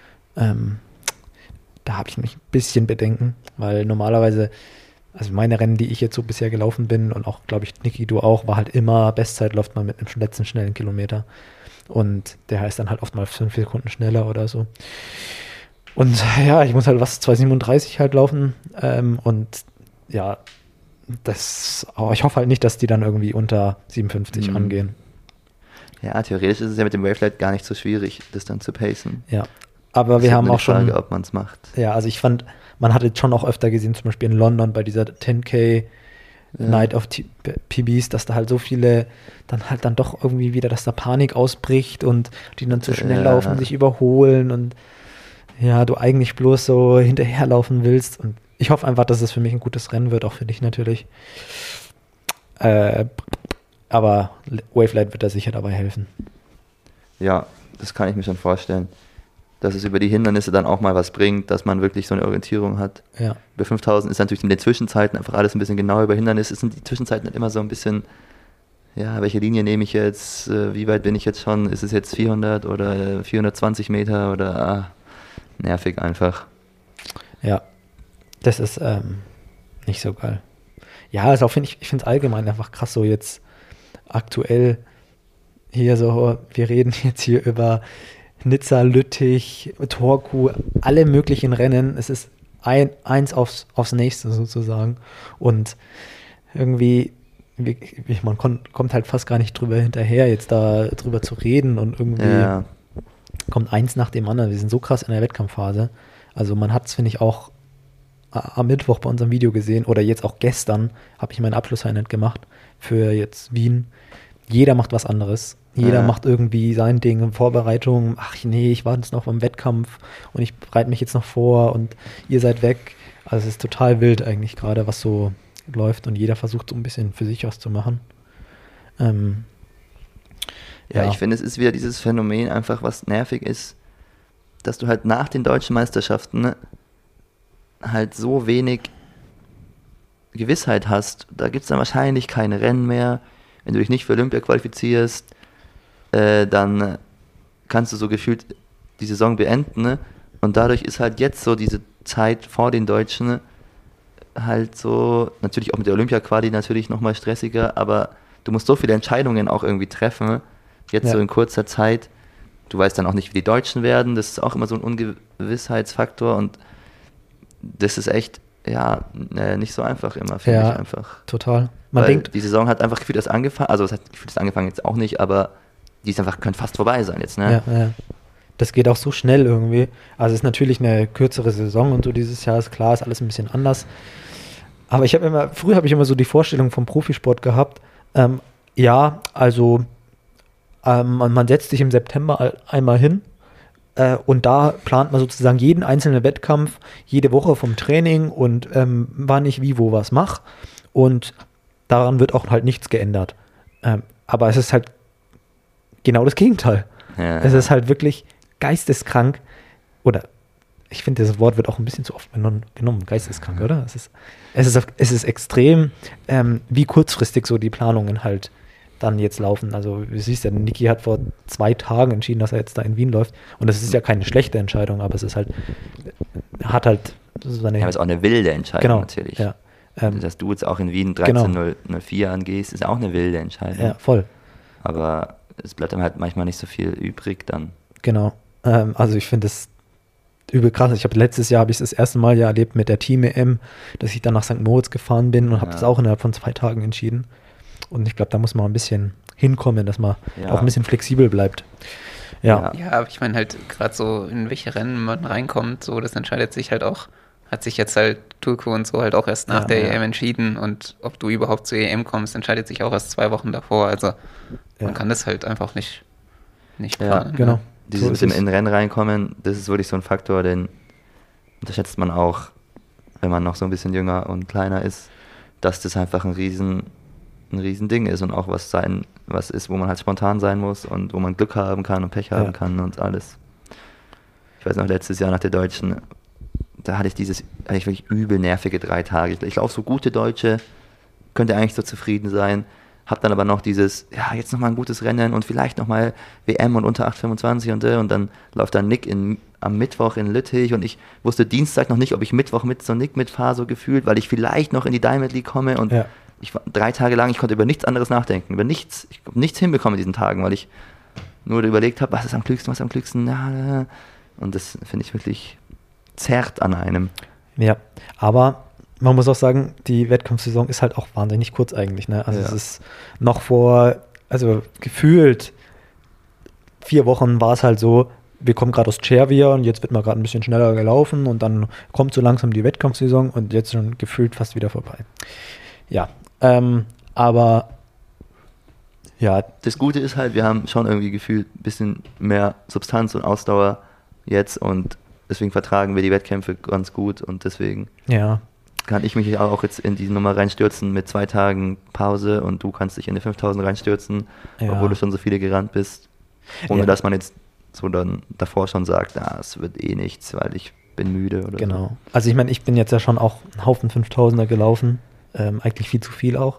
Da habe ich mich ein bisschen Bedenken, weil normalerweise, also meine Rennen, die ich jetzt so bisher gelaufen bin und auch, glaube ich, Niki, du auch, war halt immer, Bestzeit läuft man mit einem letzten schnellen Kilometer und der heißt dann halt oft mal 5 Sekunden schneller oder so. Und ja, ich muss halt 2,37 halt laufen und ja, aber ich hoffe halt nicht, dass die dann irgendwie unter 57 angehen. Ja, theoretisch ist es ja mit dem Wavelight gar nicht so schwierig, das dann zu pacen. Ja, aber wir haben auch schon... Frage, ob man es macht. Ja, also ich fand, man hat jetzt schon auch öfter gesehen, zum Beispiel in London bei dieser 10K Night of PBs, dass da halt so viele dann doch irgendwie wieder, dass da Panik ausbricht und die dann zu schnell laufen, sich überholen und ja, du eigentlich bloß so hinterherlaufen willst und ich hoffe einfach, dass es für mich ein gutes Rennen wird, auch für dich natürlich. Aber Wavelight wird da sicher dabei helfen. Ja, das kann ich mir schon vorstellen. Dass es über die Hindernisse dann auch mal was bringt, dass man wirklich so eine Orientierung hat. Ja. Über 5000 ist natürlich in den Zwischenzeiten einfach alles ein bisschen genauer. Über Hindernisse sind die Zwischenzeiten halt immer so ein bisschen, ja, welche Linie nehme ich jetzt, wie weit bin ich jetzt schon, ist es jetzt 400 oder 420 Meter oder nervig einfach. Ja. Das ist nicht so geil. Ja, also auch ich finde es allgemein einfach krass, so jetzt aktuell hier so, wir reden jetzt hier über Nizza, Lüttich, Turku, alle möglichen Rennen. Es ist eins aufs nächste sozusagen. Und irgendwie, man kommt halt fast gar nicht drüber hinterher, jetzt da drüber zu reden und irgendwie kommt eins nach dem anderen. Wir sind so krass in der Wettkampfphase. Also man hat es, finde ich, auch am Mittwoch bei unserem Video gesehen oder jetzt auch gestern habe ich mein Abschluss-Highlight gemacht für jetzt Wien. Jeder macht was anderes. Jeder macht irgendwie sein Ding in Vorbereitung. Ach nee, ich warte jetzt noch beim Wettkampf und ich bereite mich jetzt noch vor und ihr seid weg. Also es ist total wild eigentlich gerade, was so läuft und jeder versucht so ein bisschen für sich was zu machen. Ja, ich finde, es ist wieder dieses Phänomen einfach, was nervig ist, dass du halt nach den deutschen Meisterschaften halt so wenig Gewissheit hast. Da gibt es dann wahrscheinlich keine Rennen mehr. Wenn du dich nicht für Olympia qualifizierst, dann kannst du so gefühlt die Saison beenden. Ne? Und dadurch ist halt jetzt so diese Zeit vor den Deutschen halt so, natürlich auch mit der Olympia-Quali natürlich nochmal stressiger, aber du musst so viele Entscheidungen auch irgendwie treffen, jetzt so in kurzer Zeit. Du weißt dann auch nicht, wie die Deutschen werden. Das ist auch immer so ein Ungewissheitsfaktor und das ist echt, nicht so einfach immer, finde ich einfach. Total. Man denkt, die Saison hat einfach gefühlt erst angefangen, also es hat gefühlt erst angefangen jetzt auch nicht, aber die ist einfach, könnte fast vorbei sein jetzt, ne? Ja. Das geht auch so schnell irgendwie. Also es ist natürlich eine kürzere Saison und so dieses Jahr, ist klar, ist alles ein bisschen anders. Aber früher habe ich immer so die Vorstellung vom Profisport gehabt, man setzt sich im September einmal hin, und da plant man sozusagen jeden einzelnen Wettkampf, jede Woche vom Training und wann ich wie wo was mache. Und daran wird auch halt nichts geändert. Aber es ist halt genau das Gegenteil. Ja. Es ist halt wirklich geisteskrank. Oder ich finde, das Wort wird auch ein bisschen zu oft genommen. Geisteskrank, oder? Es ist extrem, wie kurzfristig so die Planungen halt dann jetzt laufen. Also du siehst ja, Niki hat vor 2 Tagen entschieden, dass er jetzt da in Wien läuft. Und das ist ja keine schlechte Entscheidung, aber es ist halt, aber es ist auch eine wilde Entscheidung natürlich. Ja. Dass du jetzt auch in Wien 13.04 angehst, ist auch eine wilde Entscheidung. Ja, voll. Aber es bleibt dann halt manchmal nicht so viel übrig dann. Genau. Also ich finde es übel krass. Letztes Jahr habe ich das erste Mal ja erlebt mit der Team-EM, dass ich dann nach St. Moritz gefahren bin und habe das auch innerhalb von 2 Tagen entschieden. Und ich glaube, da muss man ein bisschen hinkommen, dass man auch ein bisschen flexibel bleibt. Ja, aber ich meine halt gerade so, in welche Rennen man reinkommt, so, das entscheidet sich halt auch, hat sich jetzt halt Turku und so halt auch erst nach der EM entschieden, und ob du überhaupt zur EM kommst, entscheidet sich auch erst 2 Wochen davor, also man kann das halt einfach nicht planen. Ja, genau. Dieses mit dem in Rennen reinkommen, das ist wirklich so ein Faktor, den unterschätzt man auch, wenn man noch so ein bisschen jünger und kleiner ist, dass das einfach ein riesen Ding ist und auch was ist, wo man halt spontan sein muss und wo man Glück haben kann und Pech haben kann und alles. Ich weiß noch, letztes Jahr nach der Deutschen, da hatte ich wirklich übel nervige 3 Tage. Ich laufe so gute Deutsche, könnte eigentlich so zufrieden sein, hab dann aber noch dieses, jetzt nochmal ein gutes Rennen und vielleicht nochmal WM und unter 8,25 und dann läuft dann Nick am Mittwoch in Lüttich und ich wusste Dienstag noch nicht, ob ich Mittwoch mit so Nick mitfahre, so gefühlt, weil ich vielleicht noch in die Diamond League komme und ich war 3 Tage lang, ich konnte über nichts anderes nachdenken, ich habe nichts hinbekommen in diesen Tagen, weil ich nur überlegt habe, was ist am klügsten, und das finde ich wirklich zerrt an einem. Ja, aber man muss auch sagen, die Wettkampfsaison ist halt auch wahnsinnig kurz eigentlich, ne? Also es ist noch gefühlt 4 Wochen war es halt so, wir kommen gerade aus Cervia und jetzt wird mal gerade ein bisschen schneller gelaufen und dann kommt so langsam die Wettkampfsaison und jetzt schon gefühlt fast wieder vorbei. Ja, aber ja. Das Gute ist halt, wir haben schon irgendwie gefühlt ein bisschen mehr Substanz und Ausdauer jetzt und deswegen vertragen wir die Wettkämpfe ganz gut und deswegen kann ich mich auch jetzt in die Nummer reinstürzen mit 2 Tagen Pause und du kannst dich in die 5000 reinstürzen, obwohl du schon so viele gerannt bist, ohne dass man jetzt so dann davor schon sagt, es wird eh nichts, weil ich bin müde oder so. Also ich meine, ich bin jetzt ja schon auch einen Haufen 5000er gelaufen, eigentlich viel zu viel auch.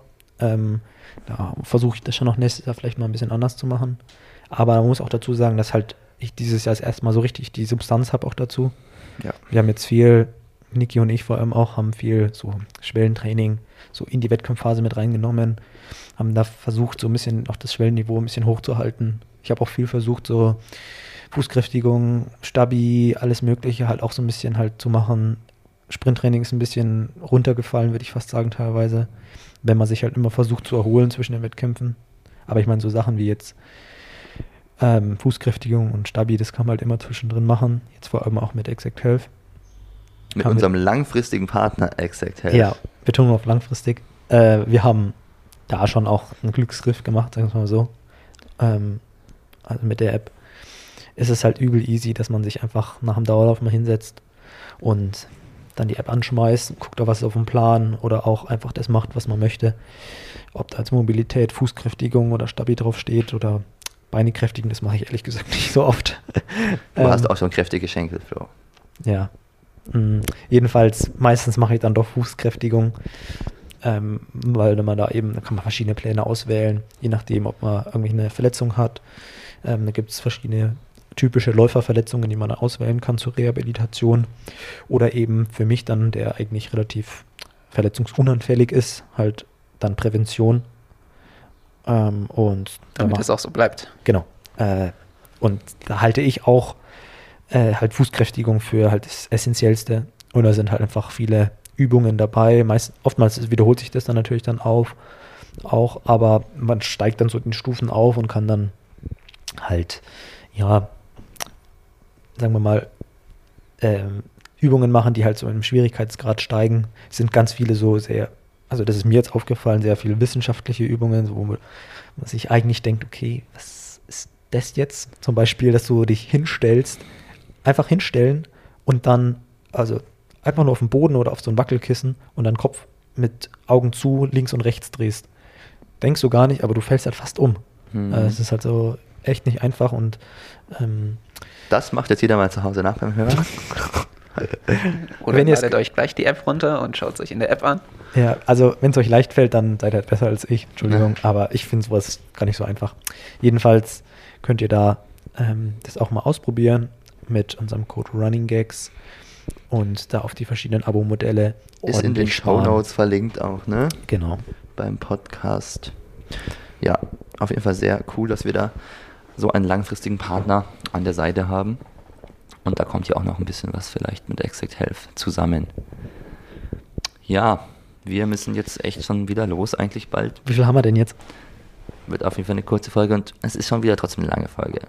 Da versuche ich das schon noch nächstes Jahr vielleicht mal ein bisschen anders zu machen. Aber man muss auch dazu sagen, dass halt ich dieses Jahr das erste Mal so richtig die Substanz habe auch dazu. Ja. Wir haben jetzt viel, Niki und ich vor allem auch, haben viel so Schwellentraining so in die Wettkampfphase mit reingenommen, haben da versucht, so ein bisschen auch das Schwellenniveau ein bisschen hochzuhalten. Ich habe auch viel versucht, so Fußkräftigung, Stabi, alles Mögliche halt auch so ein bisschen halt zu machen. Sprinttraining ist ein bisschen runtergefallen, würde ich fast sagen teilweise, wenn man sich halt immer versucht zu erholen zwischen den Wettkämpfen. Aber ich meine, so Sachen wie jetzt Fußkräftigung und Stabi, das kann man halt immer zwischendrin machen. Jetzt vor allem auch mit Exact Health. Mit unserem langfristigen Partner Exact Health. Ja, Betonung auf langfristig. Wir haben da schon auch einen Glücksgriff gemacht, sagen wir mal so. Also mit der App ist es halt übel easy, dass man sich einfach nach dem Dauerlauf mal hinsetzt und dann die App anschmeißt, guckt, was ist auf dem Plan oder auch einfach das macht, was man möchte. Ob da als Mobilität, Fußkräftigung oder Stabi drauf steht oder Beine kräftigen, das mache ich ehrlich gesagt nicht so oft. Du hast auch schon kräftige Schenkel, Flo. Ja. Jedenfalls, meistens mache ich dann doch Fußkräftigung, weil da kann man verschiedene Pläne auswählen, je nachdem, ob man irgendwie eine Verletzung hat. Da gibt es verschiedene typische Läuferverletzungen, die man auswählen kann zur Rehabilitation. Oder eben für mich dann, der eigentlich relativ verletzungsunanfällig ist, halt dann Prävention. Und damit es auch so bleibt. Genau. Und da halte ich auch halt Fußkräftigung für halt das Essentiellste. Und da sind halt einfach viele Übungen dabei. Oftmals wiederholt sich das dann natürlich dann auch, aber man steigt dann so in den Stufen auf und kann dann halt, sagen wir mal, Übungen machen, die halt so im Schwierigkeitsgrad steigen. Es sind ganz viele so sehr, also das ist mir jetzt aufgefallen, sehr viele wissenschaftliche Übungen, wo man sich eigentlich denkt, okay, was ist das jetzt? Zum Beispiel, dass du dich hinstellst, einfach hinstellen und dann, also einfach nur auf dem Boden oder auf so ein Wackelkissen und dann Kopf mit Augen zu, links und rechts drehst. Denkst du gar nicht, aber du fällst halt fast um. Es ist halt so echt nicht einfach und das macht jetzt jeder mal zu Hause nach beim Hören. Oder ladet euch gleich die App runter und schaut es euch in der App an. Ja, also wenn es euch leicht fällt, dann seid ihr halt besser als ich. Entschuldigung, aber ich finde sowas gar nicht so einfach. Jedenfalls könnt ihr da das auch mal ausprobieren mit unserem Code RunningGags und da auf die verschiedenen Abo-Modelle. Ist in den Shownotes verlinkt auch, ne? Genau. Beim Podcast. Ja, auf jeden Fall sehr cool, dass wir da so einen langfristigen Partner an der Seite haben. Und da kommt ja auch noch ein bisschen was vielleicht mit Exact Health zusammen. Ja, wir müssen jetzt echt schon wieder los, eigentlich bald. Wie viel haben wir denn jetzt? Wird auf jeden Fall eine kurze Folge und es ist schon wieder trotzdem eine lange Folge.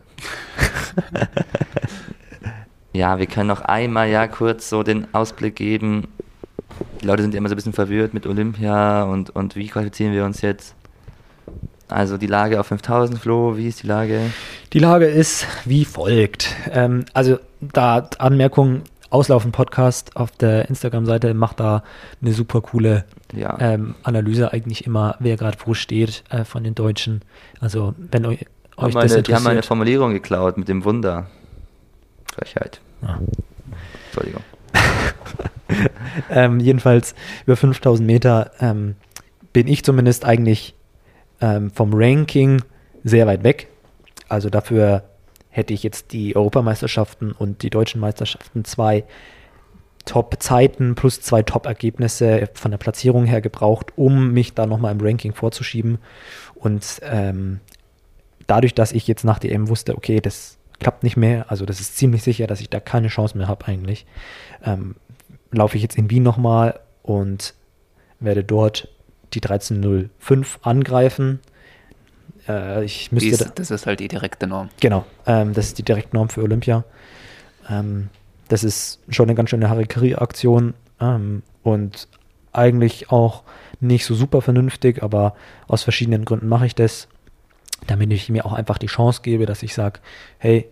Ja, wir können noch einmal kurz so den Ausblick geben. Die Leute sind ja immer so ein bisschen verwirrt mit Olympia und wie qualifizieren wir uns jetzt? Also die Lage auf 5000, Flo, wie ist die Lage? Die Lage ist wie folgt. Also da Anmerkung, Auslaufen-Podcast auf der Instagram-Seite macht da eine super coole Analyse eigentlich immer, wer gerade wo steht von den Deutschen. Also wenn euch das interessiert. Die haben meine Formulierung geklaut mit dem Wunder. Frechheit. Ja. Entschuldigung. Jedenfalls über 5000 Meter bin ich zumindest eigentlich vom Ranking sehr weit weg. Also dafür hätte ich jetzt die Europameisterschaften und die deutschen Meisterschaften 2 Top-Zeiten plus 2 Top-Ergebnisse von der Platzierung her gebraucht, um mich da nochmal im Ranking vorzuschieben. Und dadurch, dass ich jetzt nach der EM wusste, okay, das klappt nicht mehr, also das ist ziemlich sicher, dass ich da keine Chance mehr habe eigentlich, laufe ich jetzt in Wien nochmal und werde dort die 13.05 angreifen. Das ist halt die direkte Norm. Genau, das ist die direkte Norm für Olympia. Das ist schon eine ganz schöne Harikari-Aktion und eigentlich auch nicht so super vernünftig, aber aus verschiedenen Gründen mache ich das, damit ich mir auch einfach die Chance gebe, dass ich sage, hey,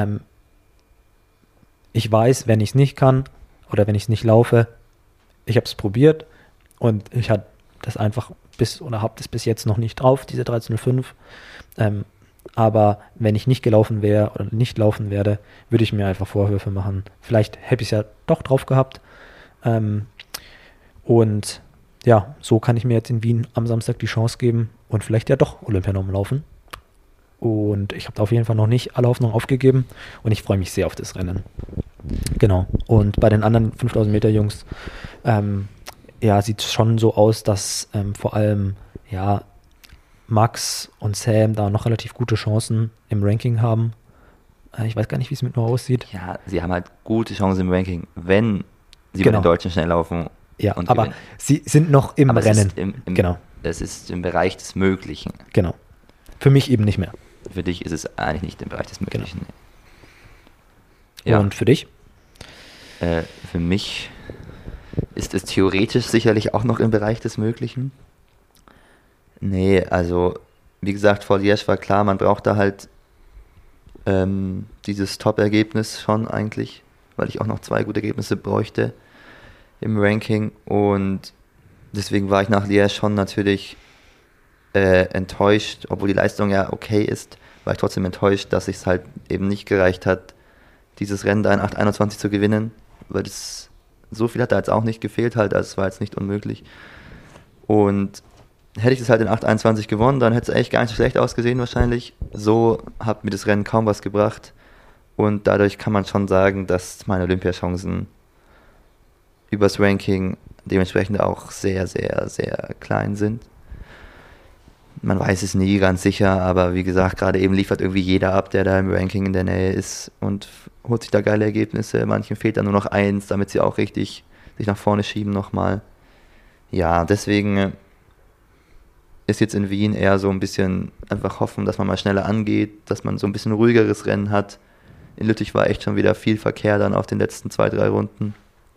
ich weiß, wenn ich es nicht kann oder wenn ich es nicht laufe, ich habe es probiert und ich habe das einfach habe das bis jetzt noch nicht drauf, diese 13.05. Aber wenn ich nicht gelaufen wäre oder nicht laufen werde, würde ich mir einfach Vorwürfe machen. Vielleicht hätte ich es ja doch drauf gehabt. Und ja, so kann ich mir jetzt in Wien am Samstag die Chance geben und vielleicht ja doch Olympianorm laufen. Und ich habe da auf jeden Fall noch nicht alle Hoffnung aufgegeben und ich freue mich sehr auf das Rennen. Genau. Und bei den anderen 5000 Meter Jungs, sieht es schon so aus, dass vor allem Max und Sam da noch relativ gute Chancen im Ranking haben. Ich weiß gar nicht, wie es mit Noah aussieht. Ja, sie haben halt gute Chancen im Ranking, wenn sie bei den Deutschen schnell laufen. Ja, und aber gewinnen. Sie sind noch im Rennen. Genau. Es ist im Bereich des Möglichen. Genau. Für mich eben nicht mehr. Für dich ist es eigentlich nicht im Bereich des Möglichen. Genau. Ja. Und für dich? Für mich ist es theoretisch sicherlich auch noch im Bereich des Möglichen. Nee, also wie gesagt, vor Liège war klar, man braucht da halt dieses Top-Ergebnis schon eigentlich, weil ich auch noch 2 gute Ergebnisse bräuchte im Ranking und deswegen war ich nach Liège schon natürlich enttäuscht, obwohl die Leistung ja okay ist, war ich trotzdem enttäuscht, dass es halt eben nicht gereicht hat, dieses Rennen da in 8:21 zu gewinnen, weil das so viel hat da jetzt auch nicht gefehlt halt, also es war jetzt nicht unmöglich. Und hätte ich das halt in 8:21 gewonnen, dann hätte es echt gar nicht so schlecht ausgesehen wahrscheinlich. So hat mir das Rennen kaum was gebracht und dadurch kann man schon sagen, dass meine Olympiachancen übers Ranking dementsprechend auch sehr, sehr, sehr klein sind. Man weiß es nie ganz sicher, aber wie gesagt, gerade eben liefert irgendwie jeder ab, der da im Ranking in der Nähe ist und holt sich da geile Ergebnisse. Manchen fehlt dann nur noch 1, damit sie auch richtig sich nach vorne schieben nochmal. Ja, deswegen ist jetzt in Wien eher so ein bisschen einfach hoffen, dass man mal schneller angeht, dass man so ein bisschen ruhigeres Rennen hat. In Lüttich war echt schon wieder viel Verkehr dann auf den letzten 2-3 Runden.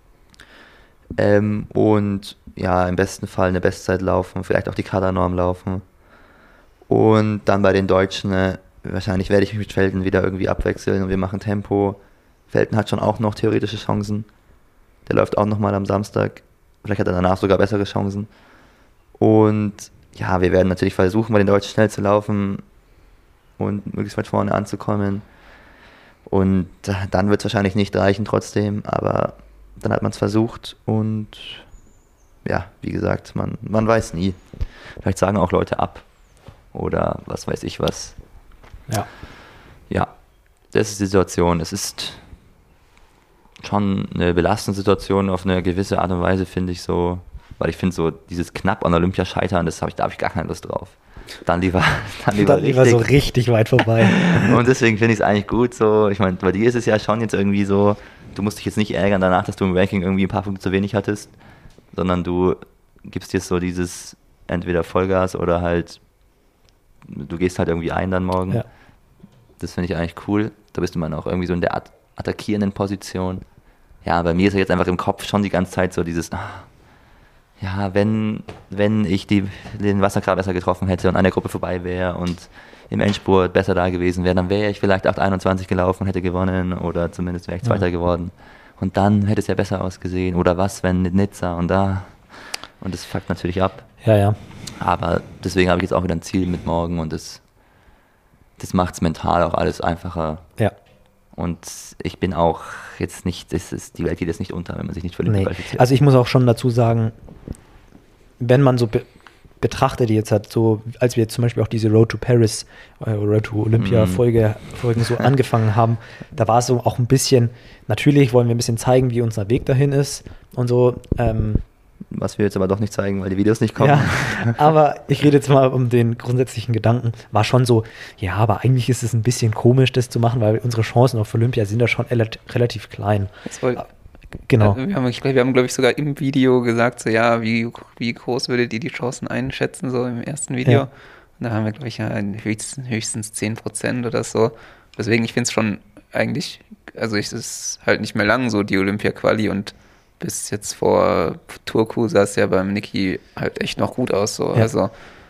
Und ja, im besten Fall eine Bestzeit laufen, vielleicht auch die Kadernorm laufen. Und dann bei den Deutschen, wahrscheinlich werde ich mich mit Felten wieder irgendwie abwechseln und wir machen Tempo. Felten hat schon auch noch theoretische Chancen. Der läuft auch nochmal am Samstag. Vielleicht hat er danach sogar bessere Chancen. Und ja, wir werden natürlich versuchen, bei den Deutschen schnell zu laufen und möglichst weit vorne anzukommen. Und dann wird es wahrscheinlich nicht reichen trotzdem, aber dann hat man es versucht und ja, wie gesagt, man weiß nie. Vielleicht sagen auch Leute ab oder was weiß ich was. Ja, das ist die Situation. Es ist schon eine belastende Situation auf eine gewisse Art und Weise, finde ich so, weil ich finde so dieses knapp an Olympia scheitern, da habe ich gar keine Lust drauf. dann lieber so richtig weit vorbei. Und deswegen finde ich es eigentlich gut so, ich meine, bei dir ist es ja schon jetzt irgendwie so, du musst dich jetzt nicht ärgern danach, dass du im Ranking irgendwie ein paar Punkte zu wenig hattest, sondern du gibst jetzt so dieses entweder Vollgas oder halt du gehst halt irgendwie ein dann morgen. Ja. Das finde ich eigentlich cool. Da bist du dann auch irgendwie so in der attackierenden Position. Ja, bei mir ist ja jetzt einfach im Kopf schon die ganze Zeit so dieses, ja, wenn ich den Wassergrad besser getroffen hätte und an der Gruppe vorbei wäre und im Endspurt besser da gewesen wäre, dann wäre ich vielleicht 8,21 gelaufen und hätte gewonnen oder zumindest wäre ich Zweiter geworden. Und dann hätte es ja besser ausgesehen. Oder was, wenn Nizza und da. Und das fuckt natürlich ab. Ja. Aber deswegen habe ich jetzt auch wieder ein Ziel mit morgen und das macht es mental auch alles einfacher. Ja. Und ich bin auch jetzt nicht, die Welt geht jetzt nicht unter, wenn man sich nicht für Olympia qualifiziert. Also ich muss auch schon dazu sagen, wenn man so betrachtet jetzt hat, so als wir zum Beispiel auch diese Road to Paris, Road to Olympia Folgen so angefangen haben, da war es so auch ein bisschen, natürlich wollen wir ein bisschen zeigen, wie unser Weg dahin ist und so. Was wir jetzt aber doch nicht zeigen, weil die Videos nicht kommen. Ja, aber ich rede jetzt mal um den grundsätzlichen Gedanken, war schon so, ja, aber eigentlich ist es ein bisschen komisch, das zu machen, weil unsere Chancen auf Olympia sind da schon relativ klein. Genau. Wir haben, glaube ich, sogar im Video gesagt, so, ja, wie groß würdet ihr die Chancen einschätzen, so im ersten Video. Ja. Und da haben wir, glaube ich, ja höchstens 10% oder so. Deswegen, ich finde es schon eigentlich, also es ist halt nicht mehr lang so, die Olympia-Quali, und bis jetzt vor Turku sah es ja beim Niki halt echt noch gut aus. So. Ja.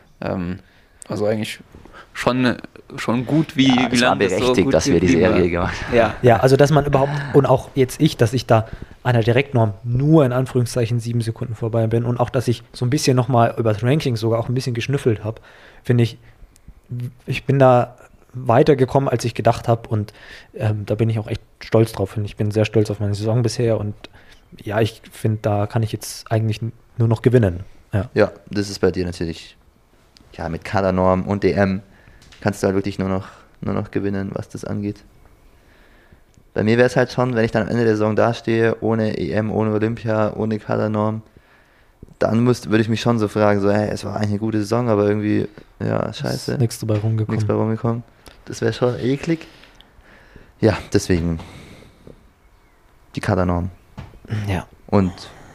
Also eigentlich schon gut, wie es war berechtigt, dass wir die Serie gemacht haben. Ja, also dass man überhaupt, und auch jetzt dass ich da an der Direktnorm nur in Anführungszeichen 7 Sekunden vorbei bin und auch, dass ich so ein bisschen nochmal über das Ranking sogar auch ein bisschen geschnüffelt habe, finde ich bin da weitergekommen, als ich gedacht habe, und da bin ich auch echt stolz drauf. Ich bin sehr stolz auf meine Saison bisher, und ja, ich finde, da kann ich jetzt eigentlich nur noch gewinnen. Ja, das ist bei dir natürlich, ja, mit Kadernorm und DM kannst du halt wirklich nur noch gewinnen, was das angeht. Bei mir wäre es halt schon, wenn ich dann am Ende der Saison dastehe, ohne EM, ohne Olympia, ohne Kadernorm, dann würde ich mich schon so fragen, so, hey, es war eigentlich eine gute Saison, aber irgendwie, ja, scheiße. Ist nichts dabei rumgekommen. Das wäre schon eklig. Ja, deswegen die Kadernorm. Ja. Und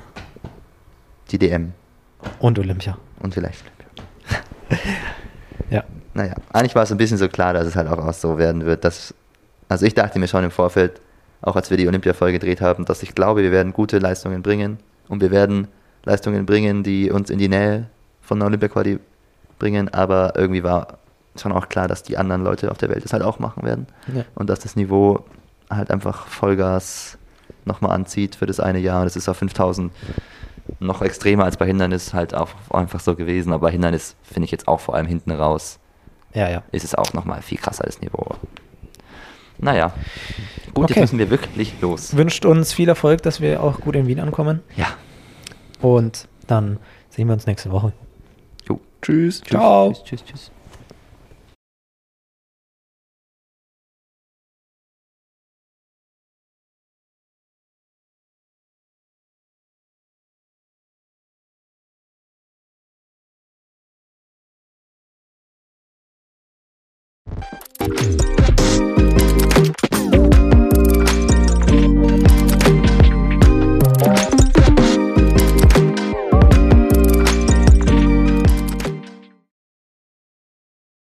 die DM. Und Olympia. Und vielleicht Olympia. Ja. Naja, eigentlich war es ein bisschen so klar, dass es halt auch so werden wird, also ich dachte mir schon im Vorfeld, auch als wir die Olympia-Folge gedreht haben, dass ich glaube, wir werden gute Leistungen bringen und wir werden Leistungen bringen, die uns in die Nähe von der Olympia-Quali bringen, aber irgendwie war schon auch klar, dass die anderen Leute auf der Welt das halt auch machen werden, und dass das Niveau halt einfach Vollgas nochmal anzieht für das eine Jahr, und es ist auf 5000 noch extremer als bei Hindernis halt auch einfach so gewesen, aber bei Hindernis finde ich jetzt auch vor allem hinten raus, ist es auch nochmal viel krasser das Niveau. Naja, gut, Jetzt müssen wir wirklich los. Wünscht uns viel Erfolg, dass wir auch gut in Wien ankommen. Ja. Und dann sehen wir uns nächste Woche. Jo. Tschüss. Ciao. Tschüss.